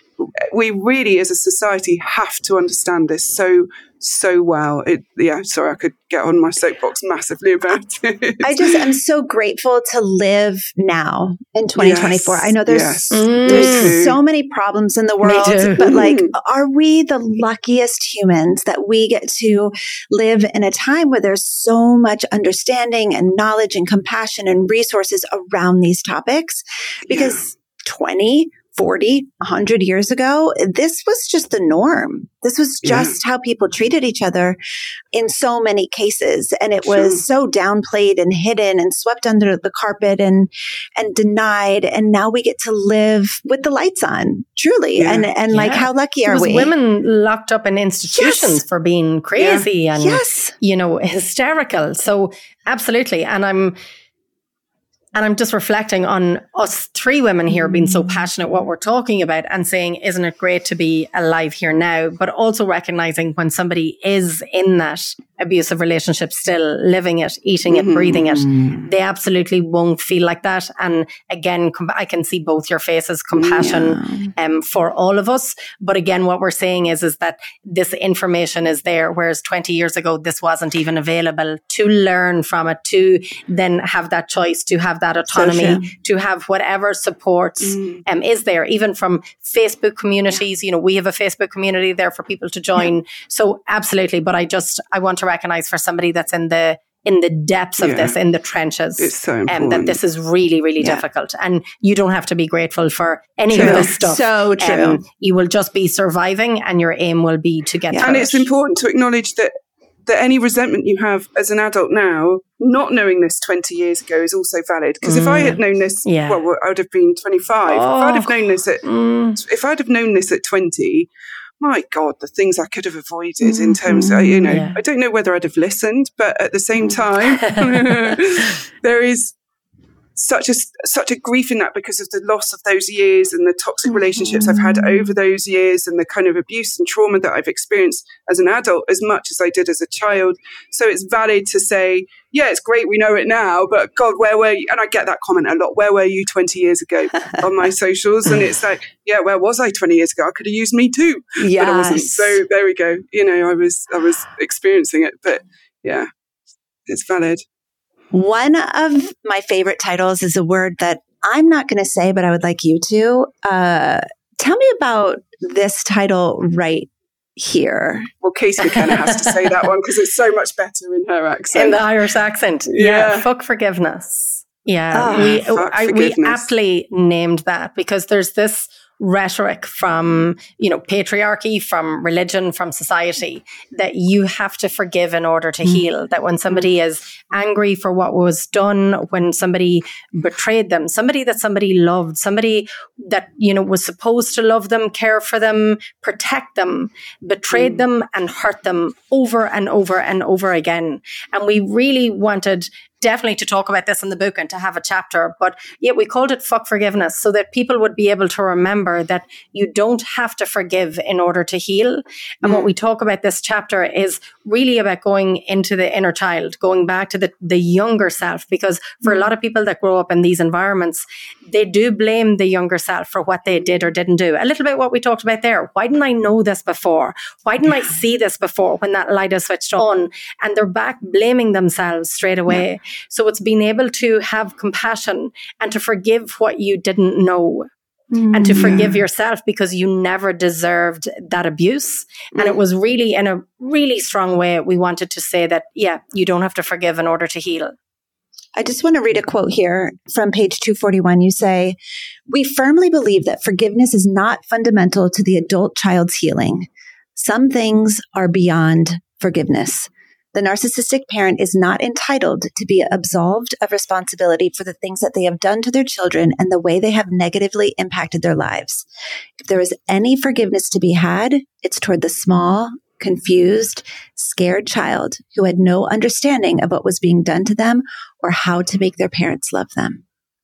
we really, as a society, have to understand this so, so well. It, yeah, sorry, I could get on my soapbox massively about it. I just am so grateful to live now in twenty twenty-four. Yes, I know there's yes. there's so many problems in the world, but like, are we the luckiest humans that we get to live in a time where there's so much understanding and knowledge and compassion and resources around these topics? Because yeah. twenty forty, one hundred years ago, this was just the norm. This was just yeah. how people treated each other in so many cases. And it was sure. so downplayed and hidden and swept under the carpet and and denied. And now we get to live with the lights on, truly. Yeah. And and yeah. like, how lucky are we? Women locked up in institutions yes. for being crazy yeah. and, yes. you know, hysterical. So absolutely. And I'm And I'm just reflecting on us three women here being so passionate what we're talking about and saying, isn't it great to be alive here now? But also recognizing when somebody is in that abusive relationship, still living it, eating it, mm-hmm. breathing it, they absolutely won't feel like that. And again, com- I can see both your faces, compassion yeah. um, for all of us. But again, what we're saying is, is that this information is there, whereas twenty years ago, this wasn't even available. To learn from it, to then have that choice, to have that autonomy, so to have whatever supports mm. um, is there, even from Facebook communities. You know, we have a Facebook community there for people to join. Yeah. So absolutely. But I just, I want to recognize for somebody that's in the in the depths of yeah. this, in the trenches, it's so important. Um, that this is really, really yeah. difficult. And you don't have to be grateful for any true. of this stuff. So true. Um, you will just be surviving, and your aim will be to get yeah. through And it. it's important to acknowledge that that any resentment you have as an adult now, not knowing this twenty years ago, is also valid. Because mm. if I had known this, yeah. well, I would have been twenty-five. Oh. If I'd have known this at, mm. if I'd have known this at twenty, my God, the things I could have avoided mm-hmm. in terms of, you know, yeah. I don't know whether I'd have listened, but at the same time, there is, such a such a grief in that because of the loss of those years and the toxic relationships I've had over those years and the kind of abuse and trauma that I've experienced as an adult as much as I did as a child. So it's valid to say, yeah, it's great we know it now, but God, where were you? And I get that comment a lot. Where were you twenty years ago on my socials? And it's like, yeah, where was I twenty years ago? I could have used me too. Yes. But I wasn't. So there we go. You know, I was I was experiencing it, but yeah, it's valid. One of my favorite titles is a word that I'm not going to say, but I would like you to. Uh, tell me about this title right here. Well, Casey McKenna has to say that one because it's so much better in her accent. In the Irish accent. Yeah. yeah fuck forgiveness. Yeah. Oh, we, fuck I, forgiveness. we aptly named that because there's this rhetoric from, you know, patriarchy, from religion, from society, that you have to forgive in order to mm. heal. That when somebody is angry for what was done, when somebody betrayed them, somebody that somebody loved, somebody that, you know, was supposed to love them, care for them, protect them, betrayed mm. them and hurt them over and over and over again. And we really wanted definitely to talk about this in the book and to have a chapter, but yeah, we called it Fuck Forgiveness so that people would be able to remember that you don't have to forgive in order to heal. And mm. what we talk about this chapter is really about going into the inner child, going back to the, the younger self, because for mm. a lot of people that grow up in these environments, they do blame the younger self for what they did or didn't do. A little bit what we talked about there. Why didn't I know this before? Why didn't I see this before when that light is switched on? And they're back blaming themselves straight away. Yeah. So it's being able to have compassion and to forgive what you didn't know mm, and to forgive yeah. yourself because you never deserved that abuse. Mm. And it was really in a really strong way we wanted to say that, yeah, you don't have to forgive in order to heal. I just want to read a quote here from page two forty-one. You say, "We firmly believe that forgiveness is not fundamental to the adult child's healing. Some things are beyond forgiveness. The narcissistic parent is not entitled to be absolved of responsibility for the things that they have done to their children and the way they have negatively impacted their lives. If there is any forgiveness to be had, it's toward the small, confused, scared child who had no understanding of what was being done to them or how to make their parents love them."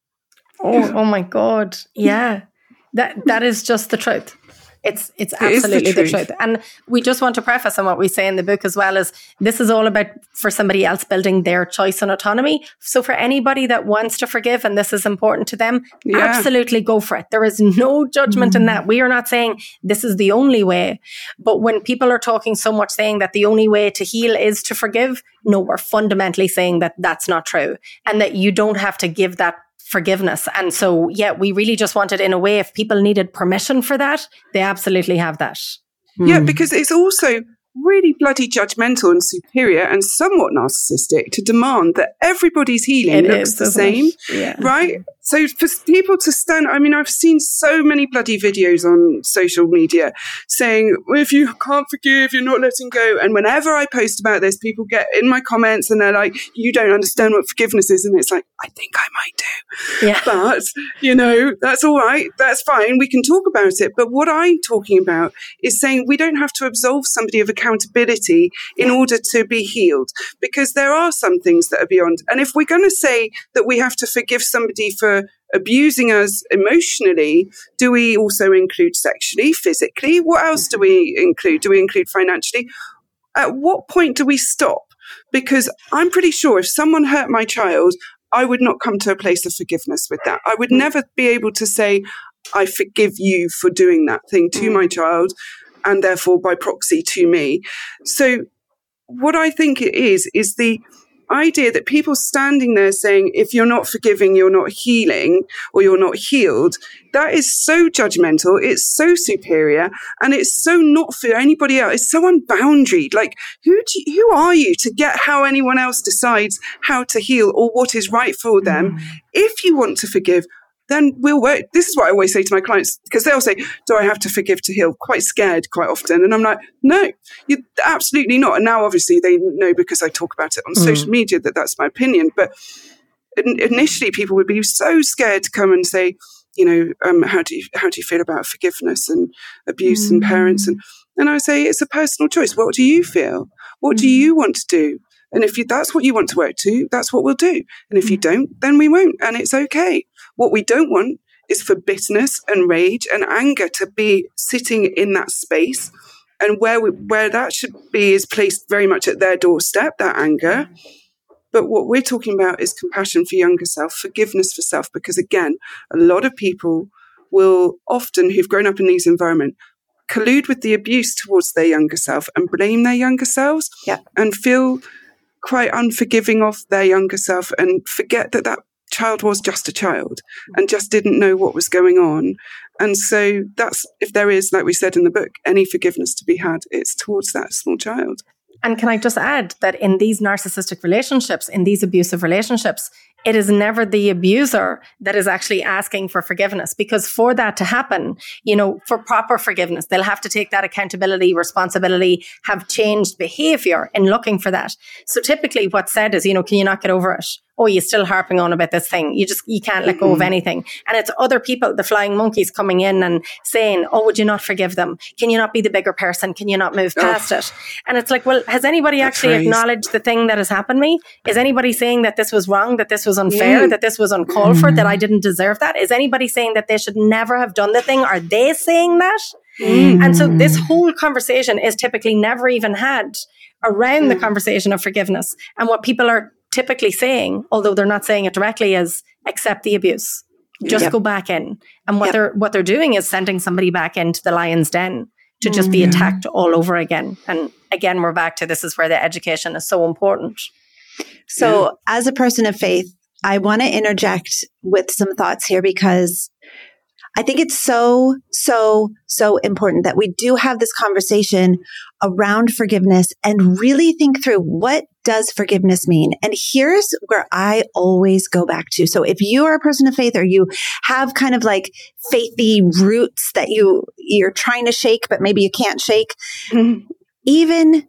Oh, oh my God. Yeah. That that is just the truth. It's it's absolutely the truth. the truth. And we just want to preface on what we say in the book as well is this is all about for somebody else building their choice and autonomy. So for anybody that wants to forgive and this is important to them, yeah. absolutely go for it. There is no judgment mm. in that. We are not saying this is the only way. But when people are talking so much saying that the only way to heal is to forgive, no, we're fundamentally saying that that's not true and that you don't have to give that forgiveness. And so, yeah, we really just wanted, in a way, if people needed permission for that, they absolutely have that. Yeah, mm. because it's also really bloody judgmental and superior and somewhat narcissistic to demand that everybody's healing it looks is, the same, yeah. right? So for people to stand, I mean, I've seen so many bloody videos on social media saying, well, if you can't forgive, you're not letting go. And whenever I post about this, people get in my comments and they're like, you don't understand what forgiveness is. And it's like, I think I might do. Yeah. But, you know, that's all right. That's fine. We can talk about it. But what I'm talking about is saying we don't have to absolve somebody of accountability in yeah. order to be healed, because there are some things that are beyond. And if we're going to say that we have to forgive somebody for abusing us emotionally, do we also include sexually, physically? What else do we include? Do we include financially? At what point do we stop? Because I'm pretty sure if someone hurt my child, I would not come to a place of forgiveness with that. I would never be able to say, I forgive you for doing that thing to my child, and therefore by proxy to me. So what I think it is, is the idea that people standing there saying, if you're not forgiving, you're not healing or you're not healed, that is so judgmental. It's so superior and it's so not for anybody else. It's so unboundaried. Like, who do you, who are you to get how anyone else decides how to heal or what is right for them? Mm. If you want to forgive, then we'll work. This is what I always say to my clients, because they'll say, do I have to forgive to heal? Quite scared quite often. And I'm like, no, you absolutely not. And now obviously they know because I talk about it on mm. social media that that's my opinion. But in, initially people would be so scared to come and say, you know, um, how do you, how do you feel about forgiveness and abuse mm. and parents? And, and I say, it's a personal choice. What do you feel? What mm. do you want to do? And if you, that's what you want to work to, that's what we'll do. And if you don't, then we won't. And it's okay. What we don't want is for bitterness and rage and anger to be sitting in that space. And where we, where that should be is placed very much at their doorstep, that anger. But what we're talking about is compassion for younger self, forgiveness for self, because again, a lot of people will often, who've grown up in these environments, collude with the abuse towards their younger self and blame their younger selves yeah. and feel quite unforgiving of their younger self and forget that that child was just a child and just didn't know what was going on. And so that's, if there is, like we said in the book, any forgiveness to be had, it's towards that small child. And can I just add that in these narcissistic relationships, in these abusive relationships, it is never the abuser that is actually asking for forgiveness, because for that to happen, you know, for proper forgiveness, they'll have to take that accountability, responsibility, have changed behavior in looking for that. So typically what's said is, you know, can you not get over it? Oh, you're still harping on about this thing. You just, you can't let go of anything. And it's other people, the flying monkeys, coming in and saying, oh, would you not forgive them? Can you not be the bigger person? Can you not move past oh. it? And it's like, well, has anybody That's actually crazy. acknowledged the thing that has happened to me? Is anybody saying that this was wrong, that this was unfair, mm. that this was uncalled mm. for, that I didn't deserve that? Is anybody saying that they should never have done the thing? Are they saying that? Mm. And so this whole conversation is typically never even had around mm. the conversation of forgiveness. And what people are typically saying, although they're not saying it directly, is accept the abuse. Just yep. go back in. And what yep. they're what they're doing is sending somebody back into the lion's den to just mm. be attacked all over again. And again, we're back to this is where the education is so important. So yeah. as a person of faith, I want to interject with some thoughts here, because I think it's so, so, so important that we do have this conversation around forgiveness and really think through, what does forgiveness mean? And here's where I always go back to. So if you are a person of faith, or you have kind of like faithy roots that you, you're trying to shake, but maybe you can't shake, mm-hmm. even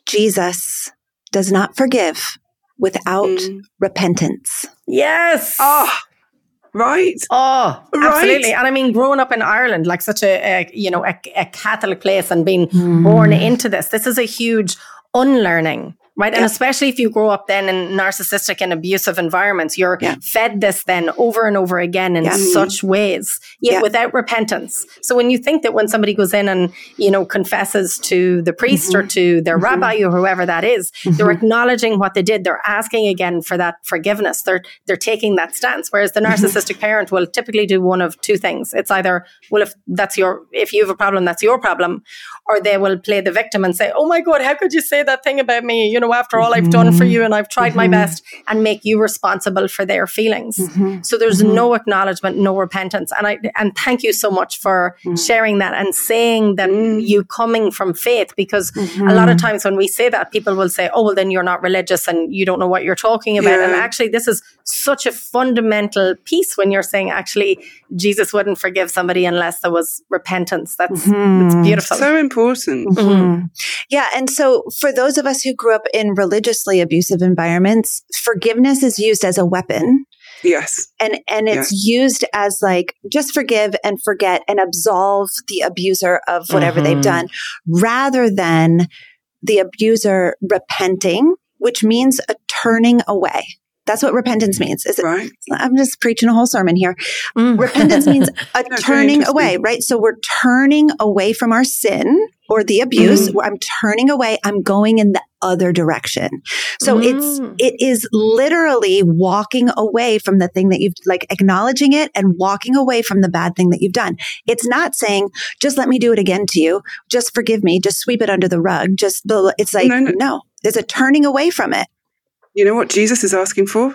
Jesus does not forgive without mm. repentance. Yes. Oh. Right. Oh, right. Absolutely. And I mean, growing up in Ireland, like such a, a you know, a, a Catholic place, and being mm. born into this, this is a huge unlearning, right? Yeah. And especially if you grow up then in narcissistic and abusive environments, you're yeah. fed this then over and over again in yeah. such ways, yet yeah. without repentance. So when you think that when somebody goes in and, you know, confesses to the priest mm-hmm. or to their mm-hmm. rabbi or whoever that is, mm-hmm. they're acknowledging what they did. They're asking again for that forgiveness. They're, they're taking that stance. Whereas the narcissistic mm-hmm. parent will typically do one of two things. It's either, well, if that's your, if you have a problem, that's your problem. Or they will play the victim and say, oh my God, how could you say that thing about me? You know, after all I've done for you and I've tried mm-hmm. my best, and make you responsible for their feelings. Mm-hmm. So there's mm-hmm. no acknowledgement, no repentance. And I, and thank you so much for mm-hmm. sharing that and saying that mm-hmm. you coming from faith, because mm-hmm. a lot of times when we say that, people will say, oh, well, then you're not religious and you don't know what you're talking about. Yeah. And actually, this is such a fundamental piece when you're saying, actually, Jesus wouldn't forgive somebody unless there was repentance. That's, mm-hmm. that's beautiful. So important. Mm-hmm. Yeah. And so for those of us who grew up in religiously abusive environments, forgiveness is used as a weapon. Yes. And and it's yes. used as like, just forgive and forget and absolve the abuser of whatever mm-hmm. they've done, rather than the abuser repenting, which means a turning away. That's what repentance means. Is it, right. I'm just preaching a whole sermon here. Mm. Repentance means a no, turning away, right? So we're turning away from our sin or the abuse. Mm. I'm turning away. I'm going in the other direction. So mm. it's, it is literally walking away from the thing that you've, like acknowledging it and walking away from the bad thing that you've done. It's not saying, just let me do it again to you. Just forgive me. Just sweep it under the rug. Just, it's like, no, no. no, there's a turning away from it. You know what Jesus is asking for?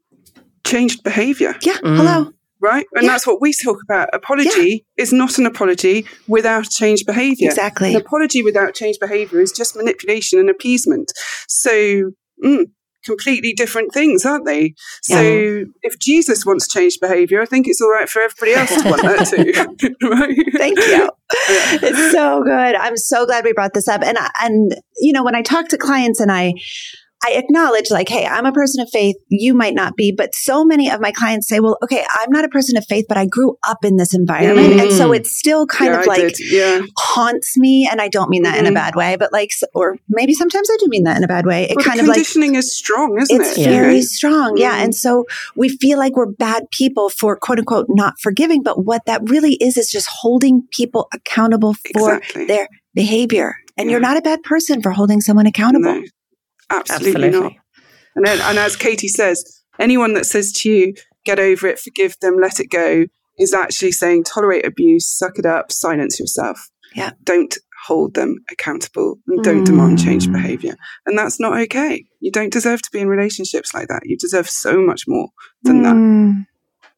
Changed behavior. Yeah. Mm. Hello. Right? And yeah. that's what we talk about. Apology yeah. is not an apology without changed behavior. Exactly. An apology without changed behavior is just manipulation and appeasement. So, mm, completely different things, aren't they? So, yeah. if Jesus wants changed behavior, I think it's all right for everybody else to want that too. Right? Thank you. Yeah. It's so good. I'm so glad we brought this up. And, and, you know, when I talk to clients and I, I acknowledge like, hey, I'm a person of faith. You might not be, but so many of my clients say, well, okay, I'm not a person of faith, but I grew up in this environment. Mm. And so it still kind yeah, of like yeah. haunts me. And I don't mean that mm-hmm. in a bad way, but like, or maybe sometimes I do mean that in a bad way. It well, kind the of like conditioning is strong, isn't it's it? It's very yeah. strong. Yeah. Mm. And so we feel like we're bad people for quote unquote not forgiving. But what that really is, is just holding people accountable for exactly. their behavior. And yeah. you're not a bad person for holding someone accountable. No, absolutely, absolutely not. And, then, and as Katie says, anyone that says to you, get over it, forgive them, let it go, is actually saying tolerate abuse, suck it up, silence yourself. Yeah. Don't hold them accountable and don't mm. demand change behavior. And that's not okay. You don't deserve to be in relationships like that. You deserve so much more than mm. that.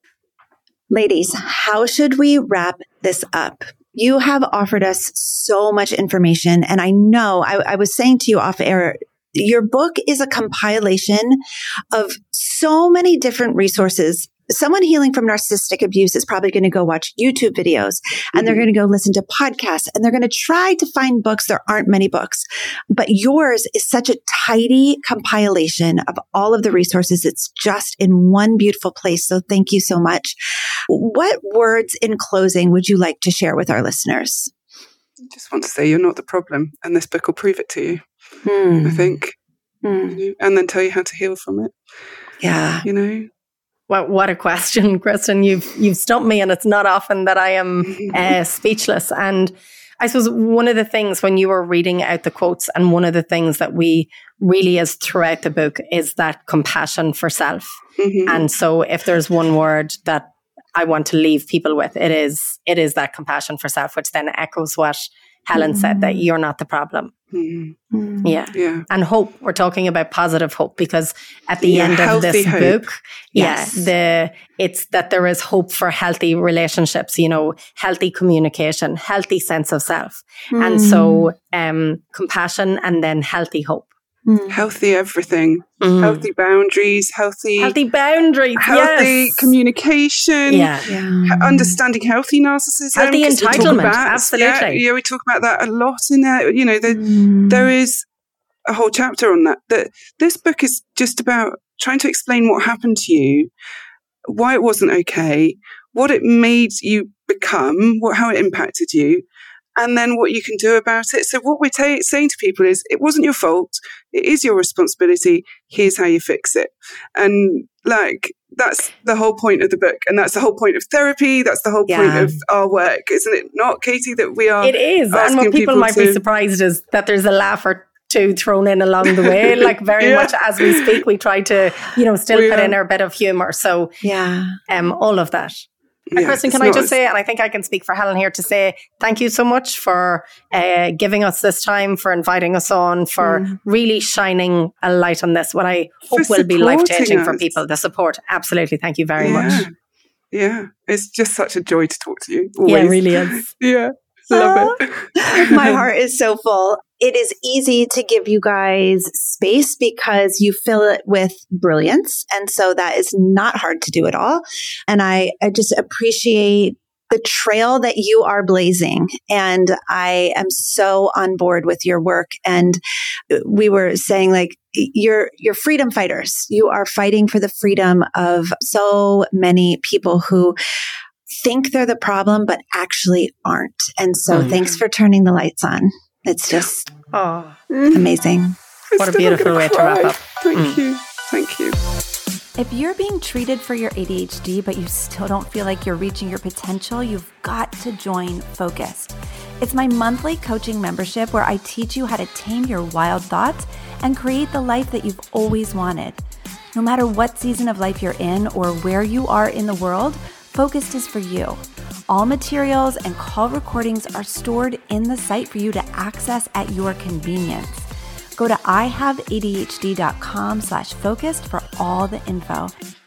Ladies, how should we wrap this up? You have offered us so much information. And I know, I, I was saying to you off air, your book is a compilation of so many different resources. Someone healing from narcissistic abuse is probably going to go watch YouTube videos and mm-hmm. they're going to go listen to podcasts and they're going to try to find books. There aren't many books, but yours is such a tidy compilation of all of the resources. It's just in one beautiful place. So thank you so much. What words in closing would you like to share with our listeners? I just want to say you're not the problem and this book will prove it to you, hmm. I think, hmm. you know, and then tell you how to heal from it. Yeah. You know? Well, what a question, Kristen. You've you've stumped me, and it's not often that I am uh, speechless. And I suppose one of the things when you were reading out the quotes, and one of the things that we really is throughout the book is that compassion for self. Mm-hmm. And so if there's one word that I want to leave people with, it is it is that compassion for self, which then echoes what Helen mm-hmm. said, that you're not the problem. Mm-hmm. Yeah. yeah. And hope. We're talking about positive hope, because at the yeah, end of this hope. book, yes. yeah, the it's that there is hope for healthy relationships, you know, healthy communication, healthy sense of self. Mm. And so um, compassion and then healthy hope. Mm. Healthy everything. Mm. Healthy boundaries, healthy... Healthy boundaries, Healthy yes. communication. Yeah. yeah. Understanding healthy narcissism. Healthy entitlement, about, absolutely. Yeah, yeah, we talk about that a lot in there. You know, the, mm. there is a whole chapter on that. That this book is just about trying to explain what happened to you, why it wasn't okay, what it made you become, what how it impacted you, and then what you can do about it. So what we're ta- saying to people is, it wasn't your fault. It is your responsibility. Here's how you fix it. And like, that's the whole point of the book. And that's the whole point of therapy. That's the whole yeah. point of our work. Isn't it not, Katie, that we are... It is. And what people, people might to- be surprised is that there's a laugh or two thrown in along the way. Like very yeah. much as we speak, we try to, you know, still we put are. in our bit of humour. So yeah, um, all of that. Yeah, and Kristen, can I just say, and I think I can speak for Helen here to say, thank you so much for uh, giving us this time, for inviting us on, for mm. really shining a light on this, what I for hope will be life-changing us. for people. The support. Absolutely. Thank you very yeah. much. Yeah. It's just such a joy to talk to you. Always. Yeah, it really is. yeah. Love it. My heart is so full. It is easy to give you guys space because you fill it with brilliance. And so that is not hard to do at all. And I, I just appreciate the trail that you are blazing. And I am so on board with your work. And we were saying, like, you're, you're freedom fighters. You are fighting for the freedom of so many people who think they're the problem, but actually aren't. And so mm. thanks for turning the lights on. It's just oh. amazing. What a beautiful way cry. to wrap up. Thank mm. you. Thank you. If you're being treated for your A D H D, but you still don't feel like you're reaching your potential, you've got to join Focused. It's my monthly coaching membership where I teach you how to tame your wild thoughts and create the life that you've always wanted. No matter what season of life you're in or where you are in the world, Focused is for you. All materials and call recordings are stored in the site for you to access at your convenience. Go to I have A D H D dot com slash focused for all the info.